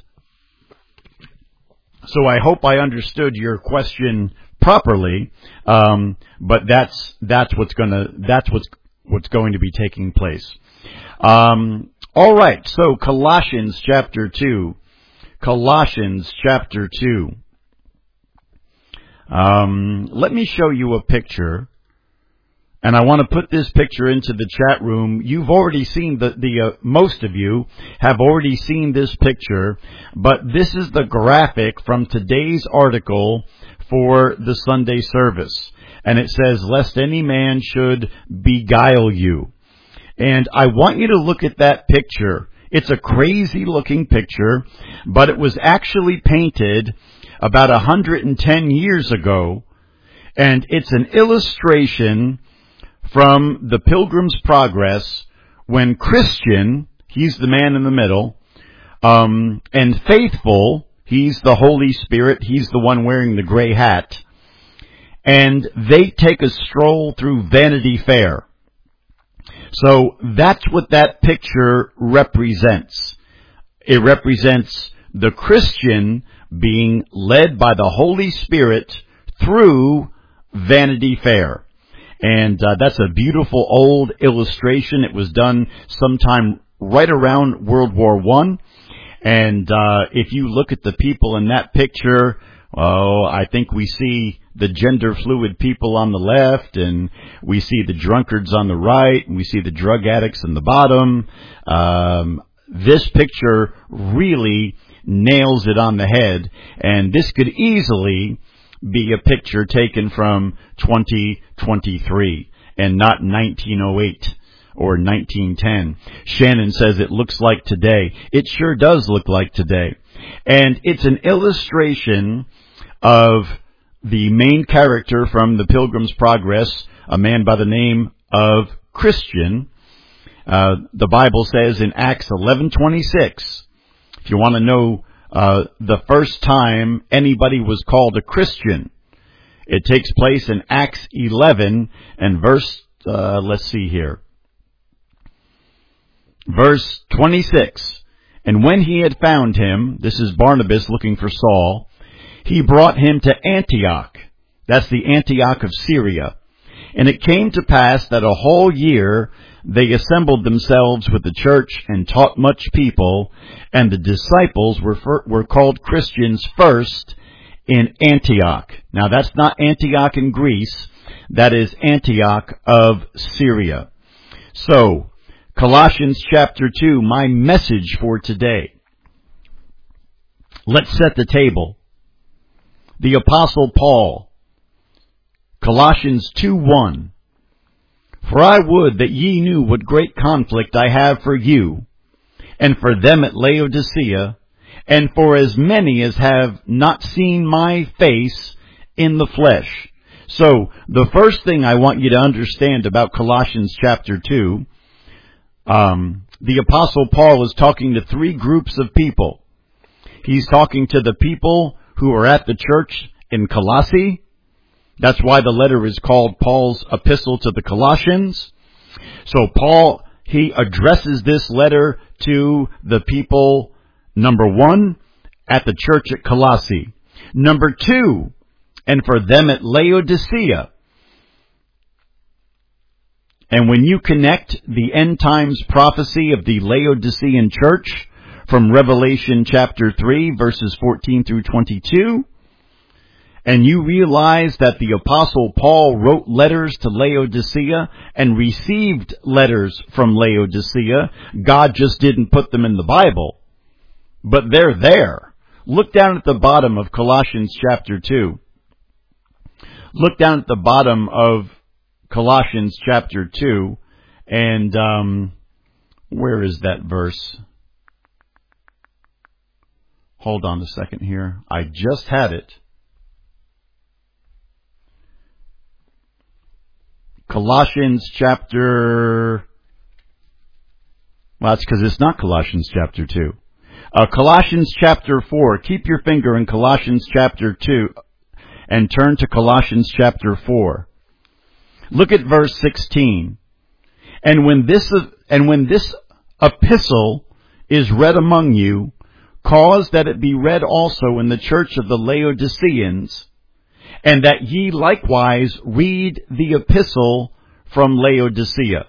So I hope I understood your question properly, um, but that's that's what's going to that's what's what's going to be taking place. Um, all right, so Colossians chapter two, Colossians chapter two. Um, let me show you a picture, and I want to put this picture into the chat room. You've already seen the, the uh, most of you have already seen this picture, but this is the graphic from today's article for the Sunday service. And it says, lest any man should beguile you. And I want you to look at that picture. It's a crazy looking picture, but it was actually painted about one hundred ten years ago, and it's an illustration from the Pilgrim's Progress when Christian, he's the man in the middle, um, and Faithful, he's the Holy Spirit, he's the one wearing the gray hat, and they take a stroll through Vanity Fair. So that's what that picture represents. It represents the Christian being led by the Holy Spirit through Vanity Fair. And uh, that's a beautiful old illustration. It was done sometime right around World War One. And uh, if you look at the people in that picture, oh, I think we see the gender fluid people on the left, and we see the drunkards on the right, and we see the drug addicts in the bottom. Um, this picture really nails it on the head, and this could easily be a picture taken from twenty twenty-three and not nineteen oh eight or nineteen ten. Shannon says it looks like today. It sure does look like today. And it's an illustration of the main character from the Pilgrim's Progress, a man by the name of Christian. Uh, the Bible says in Acts eleven twenty-six, if you want to know uh, the first time anybody was called a Christian, it takes place in Acts eleven and verse, uh, let's see here, verse twenty-six. And when he had found him, this is Barnabas looking for Saul, he brought him to Antioch. That's the Antioch of Syria. And it came to pass that a whole year they assembled themselves with the church and taught much people, and the disciples were for, were called Christians first in Antioch. Now that's not Antioch in Greece, that is Antioch of Syria. So, Colossians chapter two, my message for today. Let's set the table. The Apostle Paul, Colossians two one. For I would that ye knew what great conflict I have for you, and for them at Laodicea, and for as many as have not seen my face in the flesh. So, the first thing I want you to understand about Colossians chapter two, um, the Apostle Paul is talking to three groups of people. He's talking to the people who are at the church in Colossae. That's why the letter is called Paul's Epistle to the Colossians. So Paul, he addresses this letter to the people, number one, at the church at Colossae. Number two, and for them at Laodicea. And when you connect the end times prophecy of the Laodicean church from Revelation chapter three, verses fourteen through twenty-two, and you realize that the Apostle Paul wrote letters to Laodicea and received letters from Laodicea, God just didn't put them in the Bible, but they're there. Look down at the bottom of Colossians chapter two. Look down at the bottom of Colossians chapter two, and um, where is that verse? Hold on a second here. I just had it. Colossians chapter... Well, that's because it's not Colossians chapter two. Uh, Colossians chapter four. Keep your finger in Colossians chapter two and turn to Colossians chapter four. Look at verse sixteen. And when this and when this epistle is read among you, cause that it be read also in the church of the Laodiceans, and that ye likewise read the epistle from Laodicea.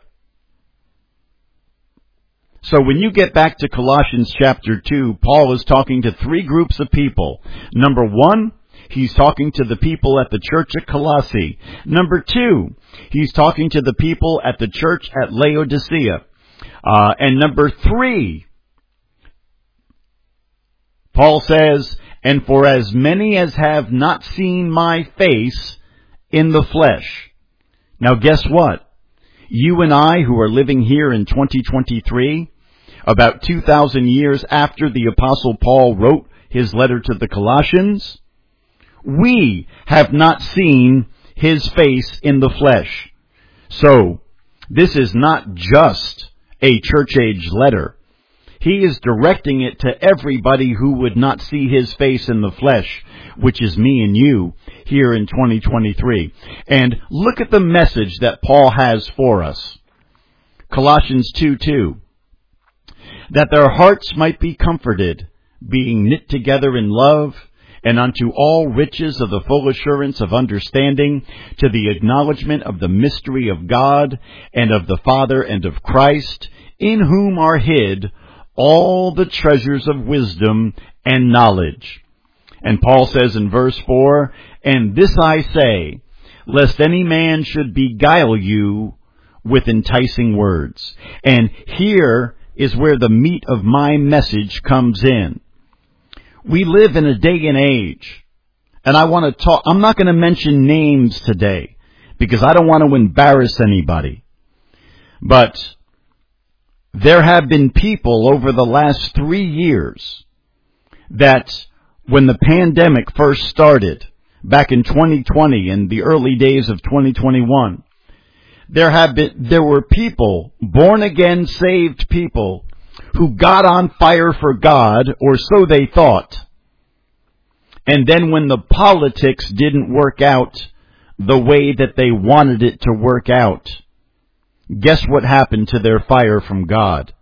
So when you get back to Colossians chapter two, Paul is talking to three groups of people. Number one, he's talking to the people at the church at Colossae. Number two, he's talking to the people at the church at Laodicea. Uh, and number three, Paul says, and for as many as have not seen my face in the flesh. Now guess what? You and I, who are living here in twenty twenty-three, about two thousand years after the Apostle Paul wrote his letter to the Colossians, we have not seen his face in the flesh. So, this is not just a church age letter. He is directing it to everybody who would not see his face in the flesh, which is me and you here in twenty twenty-three. And look at the message that Paul has for us. Colossians two two. That their hearts might be comforted, being knit together in love, and unto all riches of the full assurance of understanding, to the acknowledgement of the mystery of God, and of the Father, and of Christ, in whom are hid all the treasures of wisdom and knowledge. And Paul says in verse four, and this I say, lest any man should beguile you with enticing words. And here is where the meat of my message comes in. We live in a day and age, And I want to talk, I'm not going to mention names today because I don't want to embarrass anybody. But there have been people over the last three years that when the pandemic first started, back in twenty twenty and the early days of twenty twenty-one, there have been, there were people, born again, saved people, who got on fire for God, or so they thought. And then when the politics didn't work out the way that they wanted it to work out, guess what happened to their fire from God?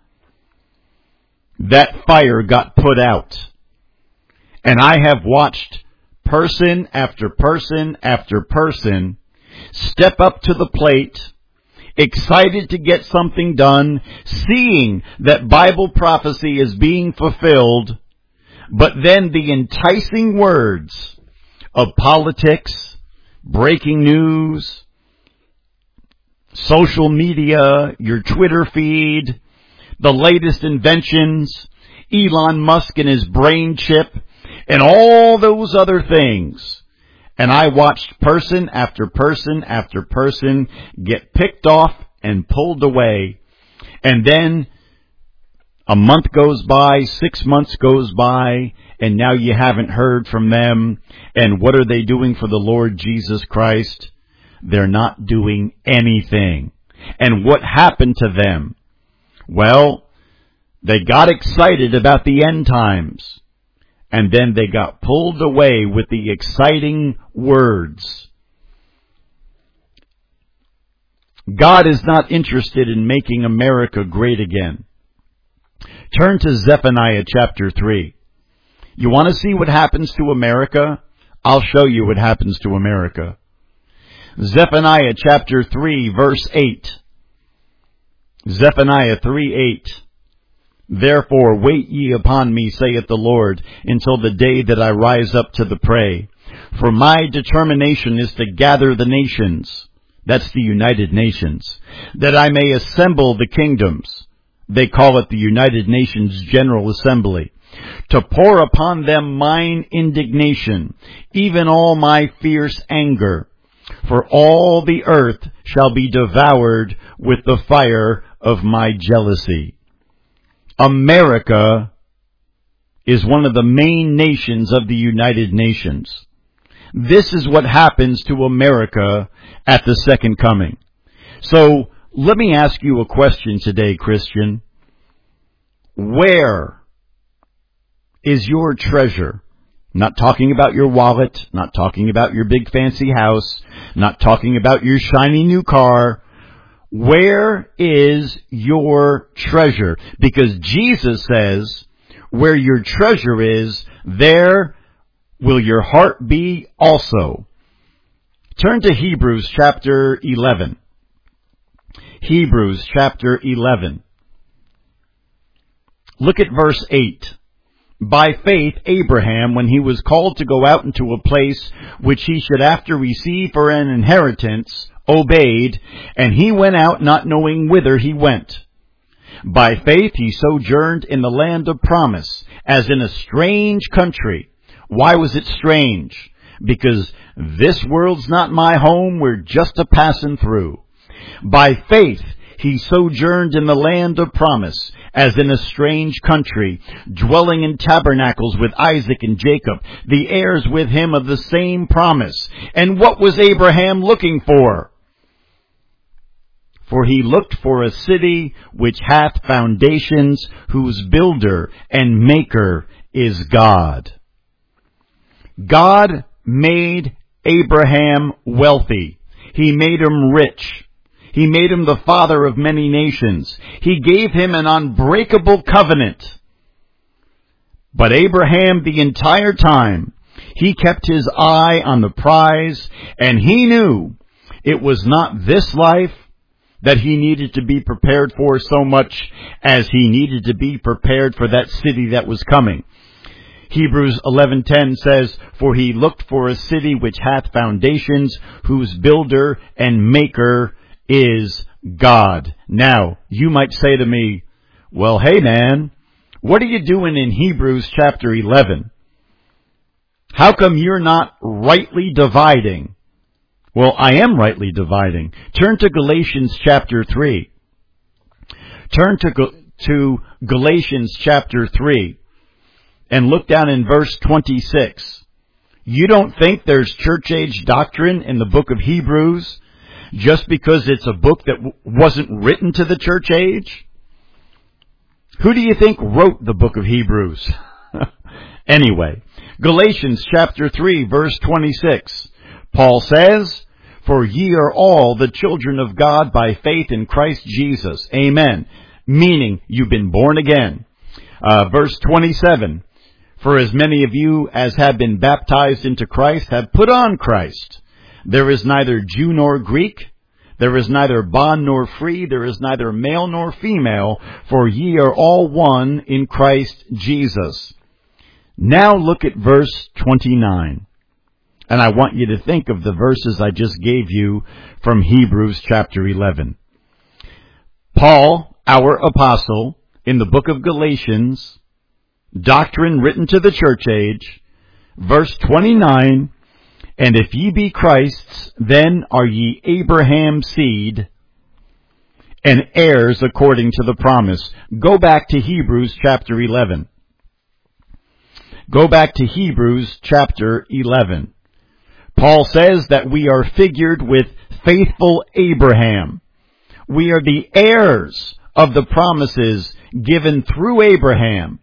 That fire got put out. And I have watched person after person after person step up to the plate, excited to get something done, seeing that Bible prophecy is being fulfilled, but then the enticing words of politics, breaking news, social media, your Twitter feed, the latest inventions, Elon Musk and his brain chip, and all those other things. And I watched person after person after person get picked off and pulled away. And then a month goes by, six months goes by, and now you haven't heard from them. And what are they doing for the Lord Jesus Christ? They're not doing anything. And what happened to them? Well, they got excited about the end times. And then they got pulled away with the exciting words. God is not interested in making America great again. Turn to Zephaniah chapter three. You want to see what happens to America? I'll show you what happens to America. Zephaniah chapter three, verse eight. Zephaniah three eight. Therefore wait ye upon me, saith the Lord, until the day that I rise up to the prey. For my determination is to gather the nations, that's the United Nations, that I may assemble the kingdoms. They call it the United Nations General Assembly. To pour upon them mine indignation, even all my fierce anger. For all the earth shall be devoured with the fire of my jealousy. America is one of the main nations of the United Nations. This is what happens to America at the second coming. So, let me ask you a question today, Christian. Where is your treasure? Not talking about your wallet, not talking about your big fancy house, not talking about your shiny new car. Where is your treasure? Because Jesus says, where your treasure is, there will your heart be also. Turn to Hebrews chapter eleven. Hebrews chapter eleven. Look at verse eight. By faith, Abraham, when he was called to go out into a place which he should after receive for an inheritance, obeyed, and he went out not knowing whither he went. By faith he sojourned in the land of promise, as in a strange country. Why was it strange? Because this world's not my home, we're just a passing through. By faith he sojourned in the land of promise, as in a strange country, dwelling in tabernacles with Isaac and Jacob, the heirs with him of the same promise. And what was Abraham looking for? For he looked for a city which hath foundations, whose builder and maker is God. God made Abraham wealthy. He made him rich. He made him the father of many nations. He gave him an unbreakable covenant. But Abraham, the entire time, he kept his eye on the prize, and he knew it was not this life that he needed to be prepared for so much as he needed to be prepared for that city that was coming. Hebrews eleven ten says, for he looked for a city which hath foundations, whose builder and maker is God. Now, you might say to me, well, hey man, what are you doing in Hebrews chapter eleven? How come you're not rightly dividing? Well, I am rightly dividing. Turn to Galatians chapter three. Turn to, to Galatians chapter three and look down in verse twenty-six. You don't think there's church age doctrine in the book of Hebrews just because it's a book that w- wasn't written to the church age? Who do you think wrote the book of Hebrews? Anyway, Galatians chapter three, verse twenty-six. Paul says, "For ye are all the children of God by faith in Christ Jesus." Amen. Meaning, you've been born again. Uh, verse twenty-seven. "For as many of you as have been baptized into Christ have put on Christ. There is neither Jew nor Greek. There is neither bond nor free. There is neither male nor female. For ye are all one in Christ Jesus." Now look at verse twenty-nine. And I want you to think of the verses I just gave you from Hebrews chapter eleven. Paul, our apostle, in the book of Galatians, doctrine written to the church age, verse twenty-nine, "And if ye be Christ's, then are ye Abraham's seed, and heirs according to the promise." Go back to Hebrews chapter eleven. Go back to Hebrews chapter eleven. Paul says that we are figured with faithful Abraham. We are the heirs of the promises given through Abraham.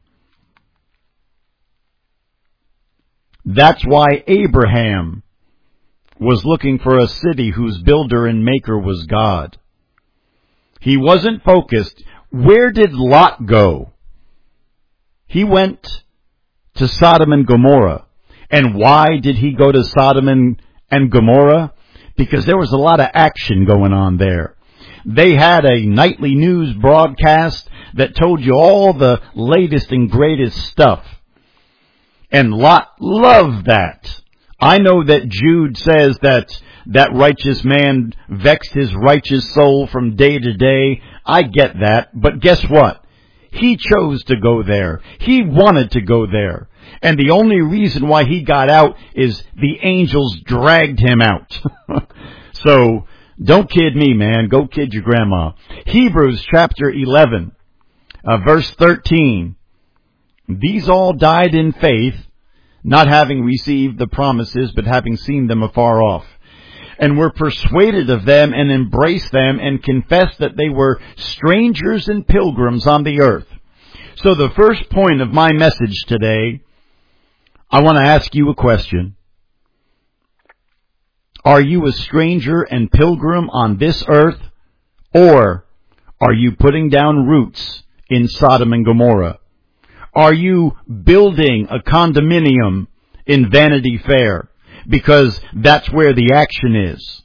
That's why Abraham was looking for a city whose builder and maker was God. He wasn't focused. Where did Lot go? He went to Sodom and Gomorrah. And why did he go to Sodom and, and Gomorrah? Because there was a lot of action going on there. They had a nightly news broadcast that told you all the latest and greatest stuff. And Lot loved that. I know that Jude says that that righteous man vexed his righteous soul from day to day. I get that. But guess what? He chose to go there. He wanted to go there. And the only reason why he got out is the angels dragged him out. So, don't kid me, man. Go kid your grandma. Hebrews chapter eleven, uh, verse thirteen. "These all died in faith, not having received the promises, but having seen them afar off, and were persuaded of them and embraced them and confessed that they were strangers and pilgrims on the earth." So the first point of my message today, I want to ask you a question. Are you a stranger and pilgrim on this earth, or are you putting down roots in Sodom and Gomorrah? Are you building a condominium in Vanity Fair because that's where the action is?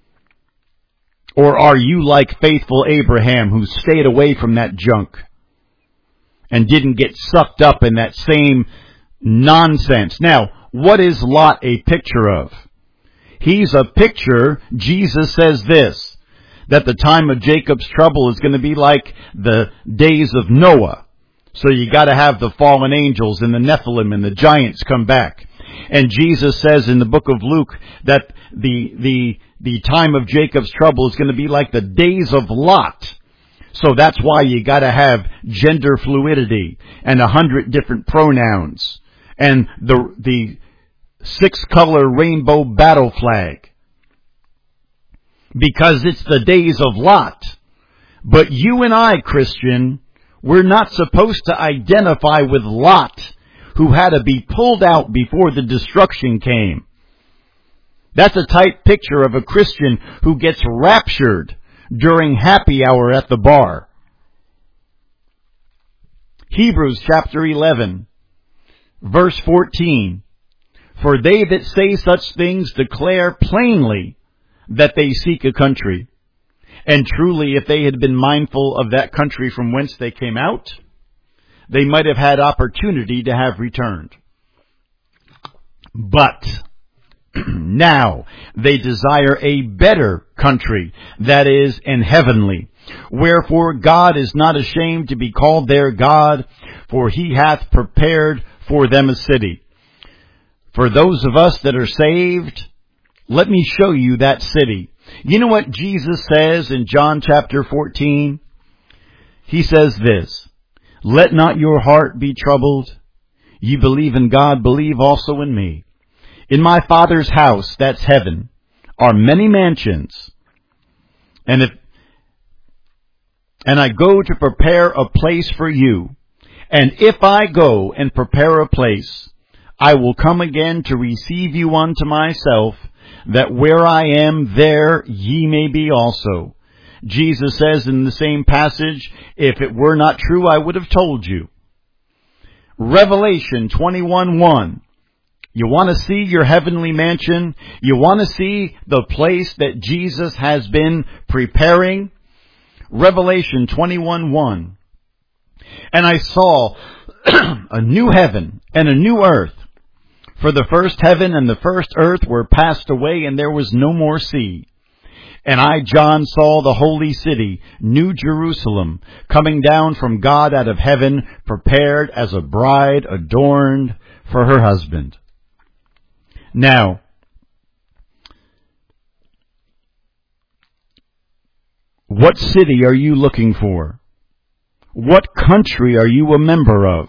Or are you like faithful Abraham, who stayed away from that junk and didn't get sucked up in that same nonsense? Now, what is Lot a picture of? He's a picture. Jesus says this, that the time of Jacob's trouble is going to be like the days of Noah. So you got to have the fallen angels and the Nephilim and the giants come back. And Jesus says in the book of Luke that the the the time of Jacob's trouble is going to be like the days of Lot. So that's why you got to have gender fluidity and a hundred different pronouns and the the six color rainbow battle flag, because it's the days of Lot. But you and I, Christian, we're not supposed to identify with Lot, who had to be pulled out before the destruction came. That's a type picture of a Christian who gets raptured during happy hour at the bar. Hebrews chapter eleven, verse fourteen. "For they that say such things declare plainly that they seek a country. And truly, if they had been mindful of that country from whence they came out, they might have had opportunity to have returned. But now they desire a better country, that is, an heavenly. Wherefore God is not ashamed to be called their God, for he hath prepared for them a city." For those of us that are saved, let me show you that city. You know what Jesus says in John chapter fourteen? He says this, "Let not your heart be troubled. You believe in God, believe also in me. In my Father's house," that's heaven, "are many mansions. And if and I go to prepare a place for you. And if I go and prepare a place, I will come again to receive you unto myself, that where I am, there ye may be also." Jesus says in the same passage, if it were not true, I would have told you. Revelation twenty-one one. You want to see your heavenly mansion? You want to see the place that Jesus has been preparing? Revelation twenty-one one. "And I saw a new heaven and a new earth. For the first heaven and the first earth were passed away, and there was no more sea. And I, John, saw the holy city, New Jerusalem, coming down from God out of heaven, prepared as a bride adorned for her husband." Now, what city are you looking for? What country are you a member of?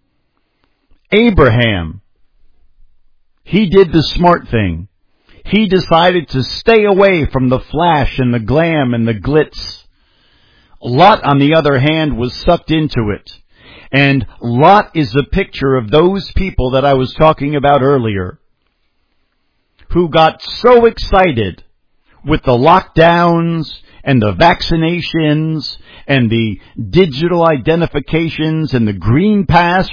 Abraham, he did the smart thing. He decided to stay away from the flash and the glam and the glitz. Lot, on the other hand, was sucked into it. And Lot is the picture of those people that I was talking about earlier, who got so excited with the lockdowns and the vaccinations and the digital identifications and the green pass,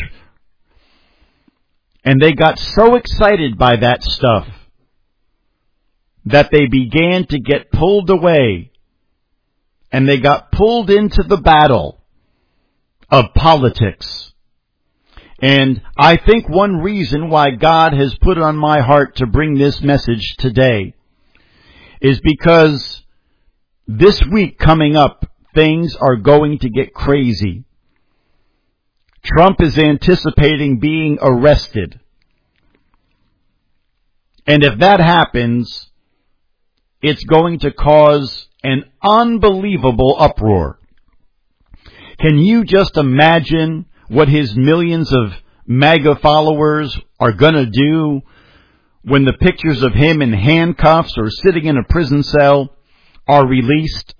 and they got so excited by that stuff that they began to get pulled away, and they got pulled into the battle of politics. And I think one reason why God has put on my heart to bring this message today is because this week coming up, things are going to get crazy. Trump is anticipating being arrested. And if that happens, it's going to cause an unbelievable uproar. Can you just imagine what his millions of MAGA followers are going to do when the pictures of him in handcuffs or sitting in a prison cell are released?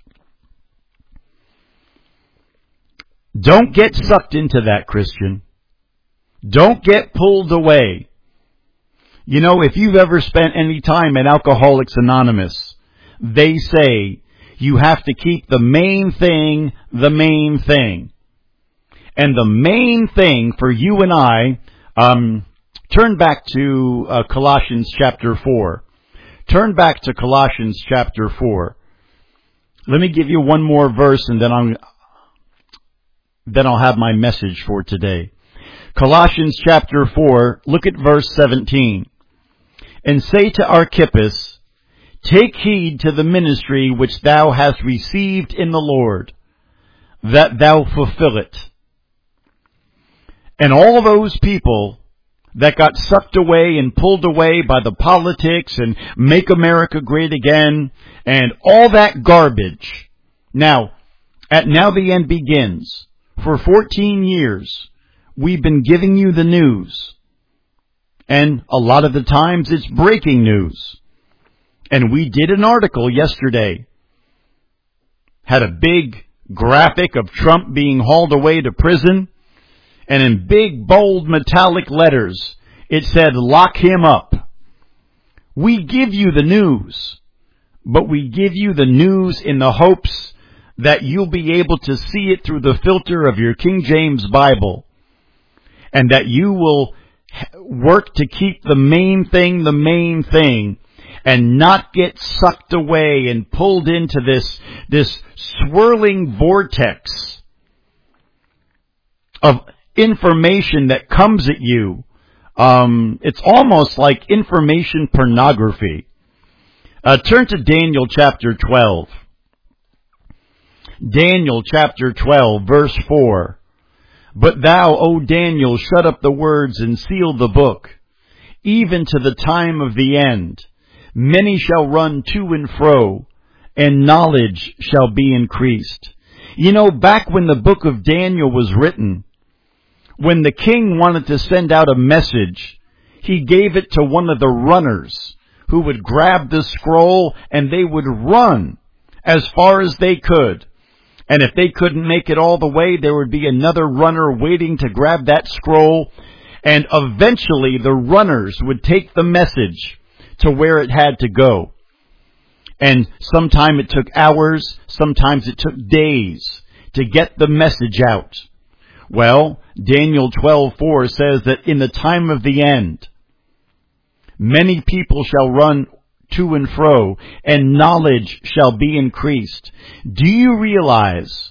Don't get sucked into that, Christian. Don't get pulled away. You know, if you've ever spent any time at Alcoholics Anonymous, they say you have to keep the main thing the main thing. And the main thing for you and I, um, turn back to uh, Colossians chapter four. Turn back to Colossians chapter four. Let me give you one more verse, and then I'm, then I'll have my message for today. Colossians chapter four, look at verse seventeen. "And say to Archippus, take heed to the ministry which thou hast received in the Lord, that thou fulfill it." And all those people that got sucked away and pulled away by the politics and Make America Great Again and all that garbage. Now, at Now the End Begins, for fourteen years, we've been giving you the news. And a lot of the times it's breaking news. And we did an article yesterday. Had a big graphic of Trump being hauled away to prison. And in big, bold, metallic letters, it said, "Lock him up." We give you the news, but we give you the news in the hopes that you'll be able to see it through the filter of your King James Bible, and that you will work to keep the main thing the main thing, and not get sucked away and pulled into this, this swirling vortex of information that comes at you. Um, it's almost like information pornography. Uh, turn to Daniel chapter twelve. Daniel chapter twelve, verse four. "But thou, O Daniel, shut up the words and seal the book. even to the time of the end. Many shall run to and fro, and knowledge shall be increased. You know, back when the book of Daniel was written, when the king wanted to send out a message, he gave it to one of the runners who would grab the scroll and they would run as far as they could. And if they couldn't make it all the way, there would be another runner waiting to grab that scroll. And eventually the runners would take the message to where it had to go. And sometimes it took hours, sometimes it took days to get the message out. Well, Daniel twelve four says that in the time of the end, many people shall run to and fro, and knowledge shall be increased. Do you realize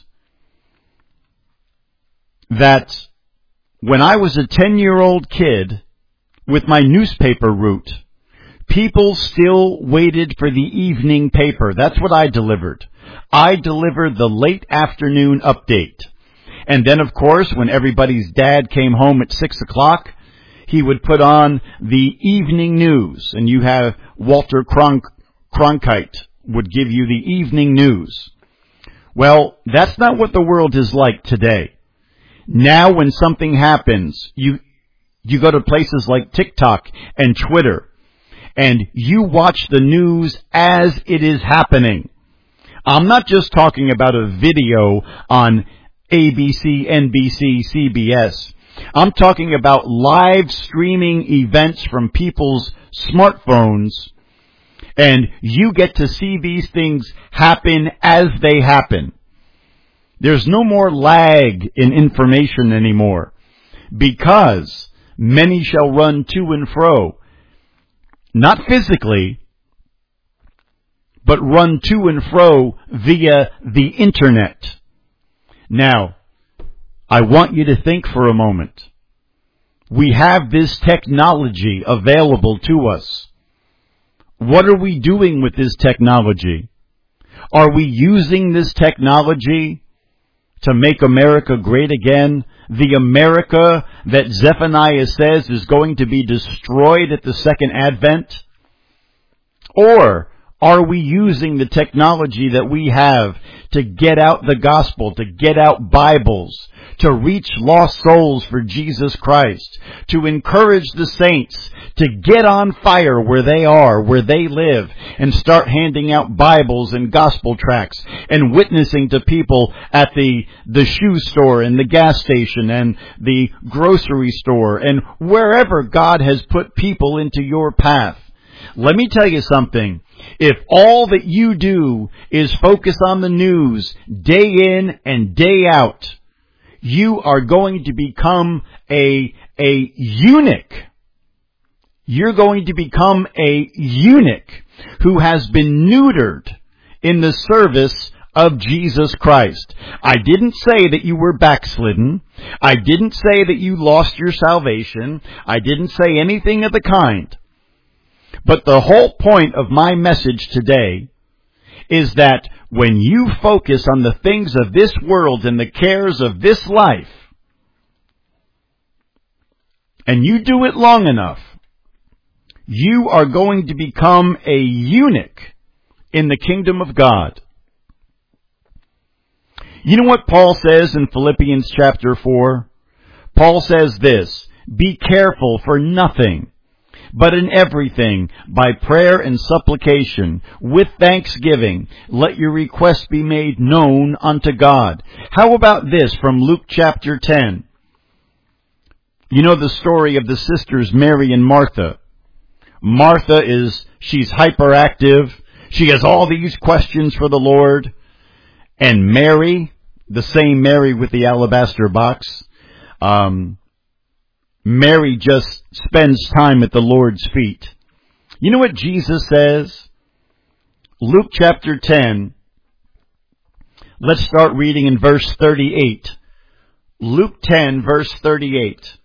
that when I was a ten-year-old kid with my newspaper route, people still waited for the evening paper? That's what I delivered. I delivered the late afternoon update. And then, of course, when everybody's dad came home at six o'clock, he would put on the evening news. And you have Walter Cronk, Cronkite would give you the evening news. Well, that's not what the world is like today. Now when something happens, you you go to places like TikTok and Twitter, and you watch the news as it is happening. I'm not just talking about a video on A B C, N B C, C B S. I'm talking about live streaming events from people's smartphones, and you get to see these things happen as they happen. There's no more lag in information anymore, because many shall run to and fro, not physically, but run to and fro via the internet. Now, I want you to think for a moment. We have this technology available to us. What are we doing with this technology? Are we using this technology to make America great again? The America that Zephaniah says is going to be destroyed at the second advent? Or are we using the technology that we have to get out the gospel, to get out Bibles, to reach lost souls for Jesus Christ, to encourage the saints to get on fire where they are, where they live, and start handing out Bibles and gospel tracts and witnessing to people at the, the shoe store and the gas station and the grocery store and wherever God has put people into your path? Let me tell you something. If all that you do is focus on the news day in and day out, you are going to become a, a eunuch. You're going to become a eunuch who has been neutered in the service of Jesus Christ. I didn't say that you were backslidden. I didn't say that you lost your salvation. I didn't say anything of the kind. But the whole point of my message today is that when you focus on the things of this world and the cares of this life, and you do it long enough, you are going to become a eunuch in the kingdom of God. You know what Paul says in Philippians chapter four? Paul says this, "Be careful for nothing, but in everything, by prayer and supplication, with thanksgiving, let your requests be made known unto God." How about this from Luke chapter ten? You know the story of the sisters Mary and Martha. Martha is, she's hyperactive. She has all these questions for the Lord. And Mary, the same Mary with the alabaster box, um, Mary just spends time at the Lord's feet. You know what Jesus says? Luke chapter ten. Let's start reading in verse thirty-eight. Luke ten, verse thirty-eight.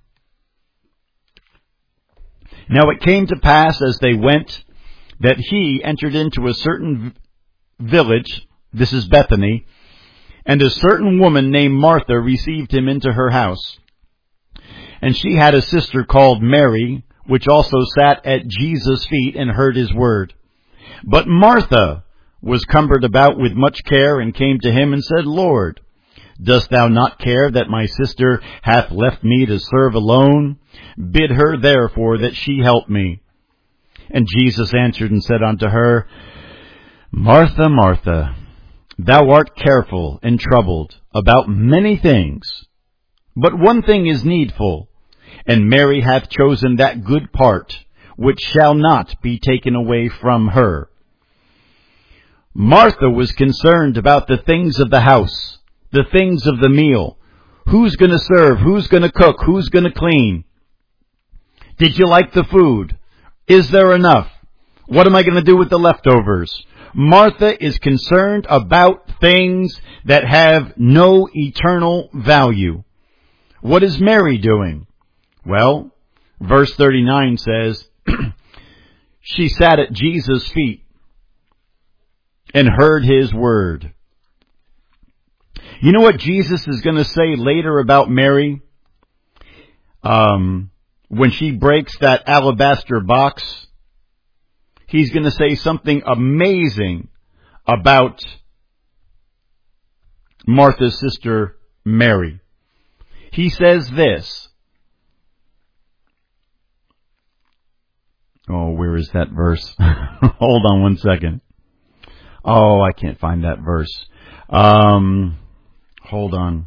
"Now it came to pass as they went that he entered into a certain village," this is Bethany, "and a certain woman named Martha received him into her house. And she had a sister called Mary, which also sat at Jesus' feet and heard his word. But Martha was cumbered about with much care, and came to him and said, Lord, dost thou not care that my sister hath left me to serve alone? Bid her therefore that she help me. And Jesus answered and said unto her, Martha, Martha, thou art careful and troubled about many things, but one thing is needful, and Mary hath chosen that good part, which shall not be taken away from her. Martha was concerned about the things of the house, the things of the meal. Who's going to serve? Who's going to cook? Who's going to clean? Did you like the food? Is there enough? What am I going to do with the leftovers? Martha is concerned about things that have no eternal value. What is Mary doing? Well, verse thirty-nine says, she sat at Jesus' feet and heard his word. You know what Jesus is going to say later about Mary? Um, when she breaks that alabaster box, he's going to say something amazing about Martha's sister Mary. He says this. Oh, where is that verse? Hold on one second. Oh, I can't find that verse. Um, hold on.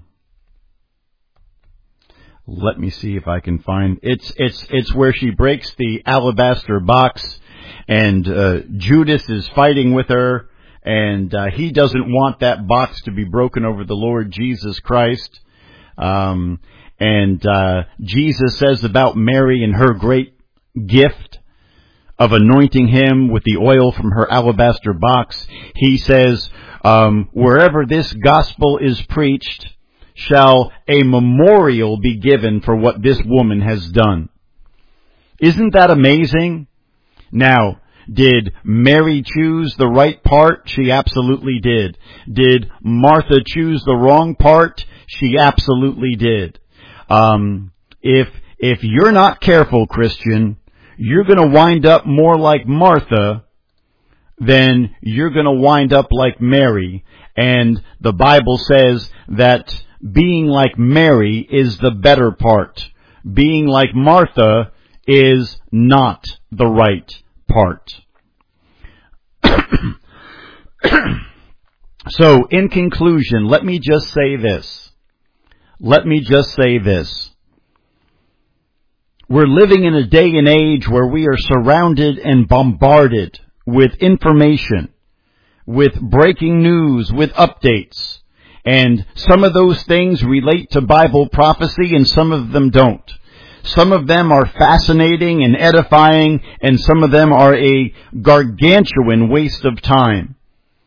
Let me see if I can find it's it's it's where she breaks the alabaster box, and uh, Judas is fighting with her, and uh, he doesn't want that box to be broken over the Lord Jesus Christ. Um, and uh, Jesus says about Mary and her great gift of anointing him with the oil from her alabaster box. He says, um, wherever this gospel is preached, shall a memorial be given for what this woman has done. Isn't that amazing? Now, did Mary choose the right part? She absolutely did. Did Martha choose the wrong part? She absolutely did. Um, if, if you're not careful, Christian, you're going to wind up more like Martha than you're going to wind up like Mary. And the Bible says that being like Mary is the better part. Being like Martha is not the right part. So, in conclusion, let me just say this. Let me just say this. We're living in a day and age where we are surrounded and bombarded with information, with breaking news, with updates. And some of those things relate to Bible prophecy and some of them don't. Some of them are fascinating and edifying, and some of them are a gargantuan waste of time.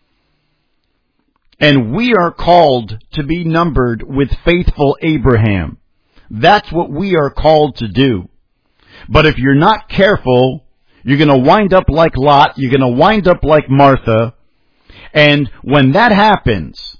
And we are called to be numbered with faithful Abraham. That's what we are called to do. But if you're not careful, you're going to wind up like Lot, you're going to wind up like Martha, and when that happens,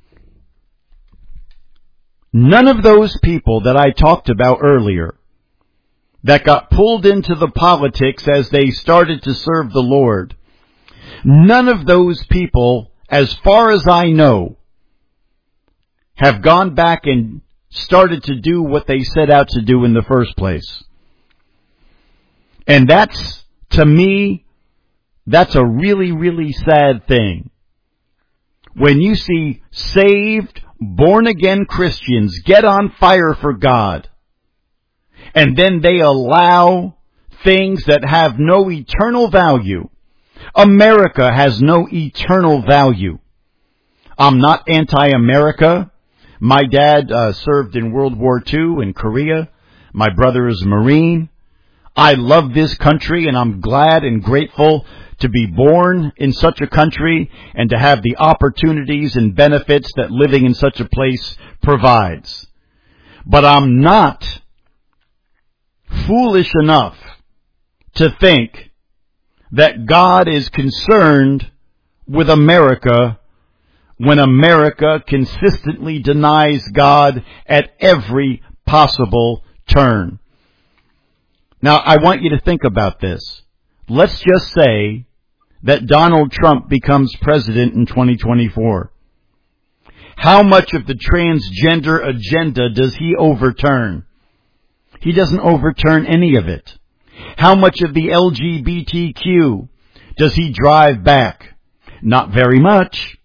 none of those people that I talked about earlier that got pulled into the politics as they started to serve the Lord, none of those people, as far as I know, have gone back and started to do what they set out to do in the first place. And that's, to me, that's a really, really sad thing. When you see saved, born-again Christians get on fire for God, and then they allow things that have no eternal value. America has no eternal value. I'm not anti-America. My dad uh, served in World War Two in Korea. My brother is a Marine. I love this country, and I'm glad and grateful to be born in such a country and to have the opportunities and benefits that living in such a place provides. But I'm not foolish enough to think that God is concerned with America when America consistently denies God at every possible turn. Now, I want you to think about this. Let's just say that Donald Trump becomes president in twenty twenty-four. How much of the transgender agenda does he overturn? He doesn't overturn any of it. How much of the L G B T Q does he drive back? Not very much.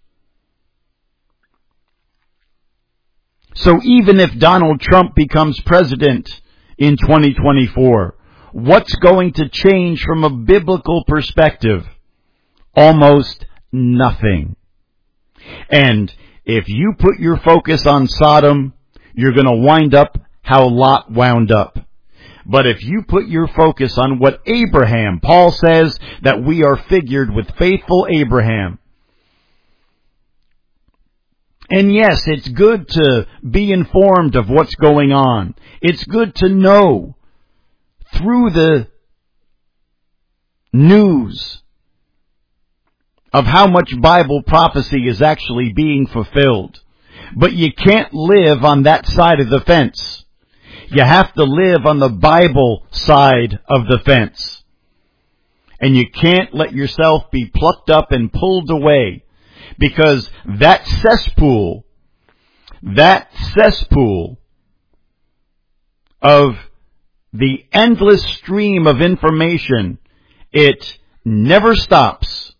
So even if Donald Trump becomes president in twenty twenty-four, what's going to change from a biblical perspective? Almost nothing. And if you put your focus on Sodom, you're going to wind up how Lot wound up. But if you put your focus on what Abraham, Paul says that we are figured with faithful Abraham. And yes, it's good to be informed of what's going on. It's good to know through the news of how much Bible prophecy is actually being fulfilled. But you can't live on that side of the fence. You have to live on the Bible side of the fence. And you can't let yourself be plucked up and pulled away, because that cesspool, that cesspool of the endless stream of information, it never stops.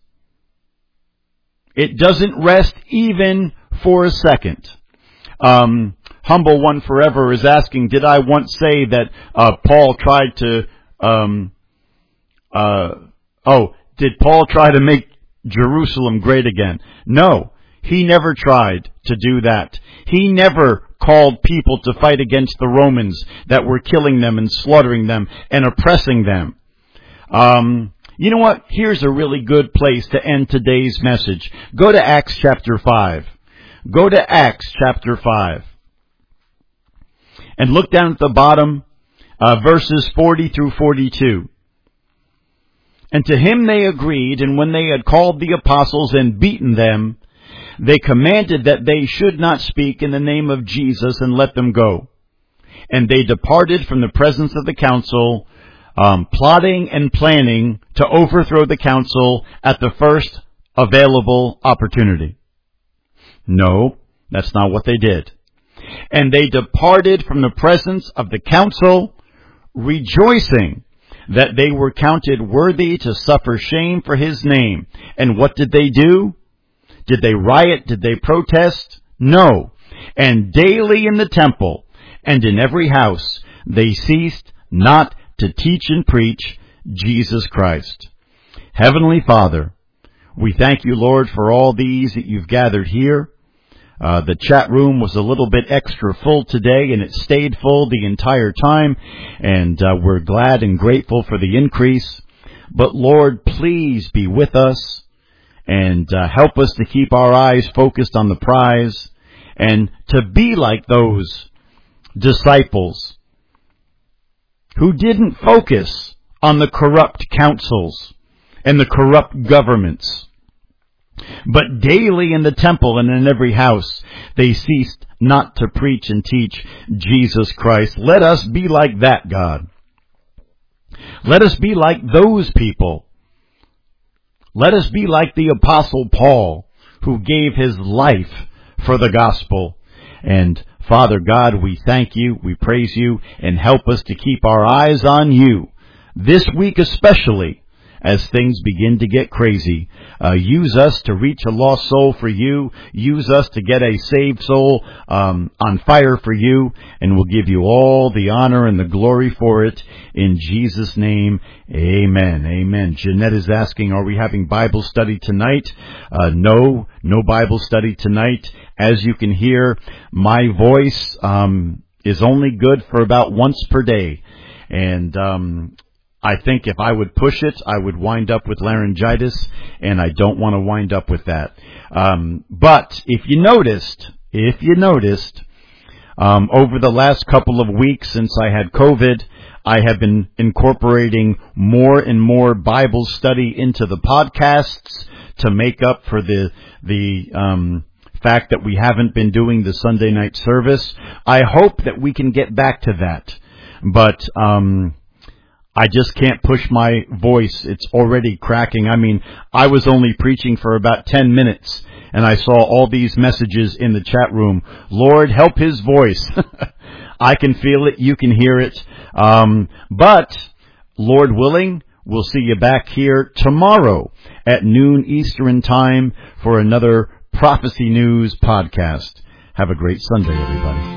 It doesn't rest even for a second. Um, Humble One Forever is asking, did I once say that uh, Paul tried to, um, uh, oh, did Paul try to make Jerusalem great again? No, he never tried to do that. He never called people to fight against the Romans that were killing them and slaughtering them and oppressing them. Um, you know what? Here's a really good place to end today's message. Go to Acts chapter five. Go to Acts chapter five. And look down at the bottom, uh, verses forty through forty-two. And to him they agreed, and when they had called the apostles and beaten them, they commanded that they should not speak in the name of Jesus, and let them go. And they departed from the presence of the council, um, plotting and planning to overthrow the council at the first available opportunity. No, that's not what they did. And they departed from the presence of the council, rejoicing that they were counted worthy to suffer shame for his name. And what did they do? Did they riot? Did they protest? No. And daily in the temple and in every house they ceased not to teach and preach Jesus Christ. Heavenly Father, we thank you, Lord, for all these that you've gathered here. Uh, the chat room was a little bit extra full today, and it stayed full the entire time, and uh, we're glad and grateful for the increase. But Lord, please be with us and uh, help us to keep our eyes focused on the prize and to be like those disciples who didn't focus on the corrupt councils and the corrupt governments. But daily in the temple and in every house, they ceased not to preach and teach Jesus Christ. Let us be like that, God. Let us be like those people. Let us be like the Apostle Paul, who gave his life for the gospel. And Father God, we thank you, we praise you, and help us to keep our eyes on you, this week especially, as things begin to get crazy. Uh, use us to reach a lost soul for you. Use us to get a saved soul um, on fire for you. And we'll give you all the honor and the glory for it. In Jesus' name, amen. Amen. Jeanette is asking, are we having Bible study tonight? Uh, no, no Bible study tonight. As you can hear, my voice um, is only good for about once per day. And um I think if I would push it, I would wind up with laryngitis, and I don't want to wind up with that. Um, but if you noticed, if you noticed, um, over the last couple of weeks since I had COVID, I have been incorporating more and more Bible study into the podcasts to make up for the the um, fact that we haven't been doing the Sunday night service. I hope that we can get back to that, but. Um, I just can't push my voice. It's already cracking. I mean, I was only preaching for about ten minutes, and I saw all these messages in the chat room. Lord, help his voice. I can feel it. You can hear it. Um, but, Lord willing, we'll see you back here tomorrow at noon Eastern Time for another Prophecy News podcast. Have a great Sunday, everybody.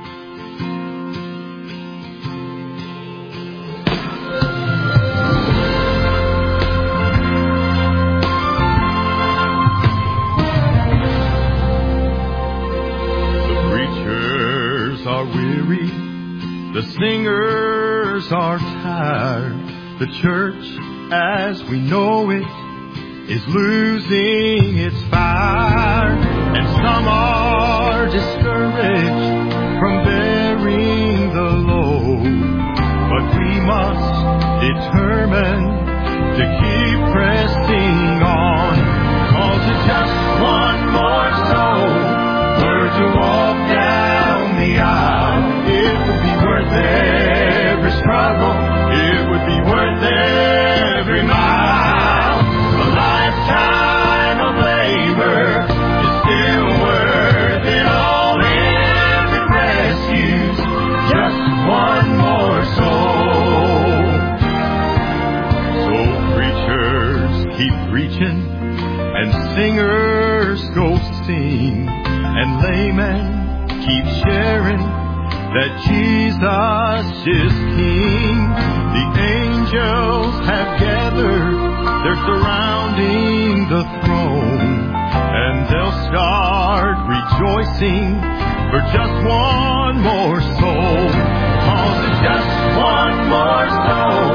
The singers are tired. The church, as we know it, is losing its fire. And some are discouraged from bearing the load. But we must determine to keep pressing on. 'Cause it's just one more soul. We're to walk down the aisle. It would be worth every struggle. It would be worth every mile. A lifetime of labor is still worth it all if it rescues just one more soul. So preachers keep preaching and singers go sing, and laymen keep sharing that Jesus is King. The angels have gathered, they're surrounding the throne, and they'll start rejoicing for just one more soul. 'Cause it's just one more soul.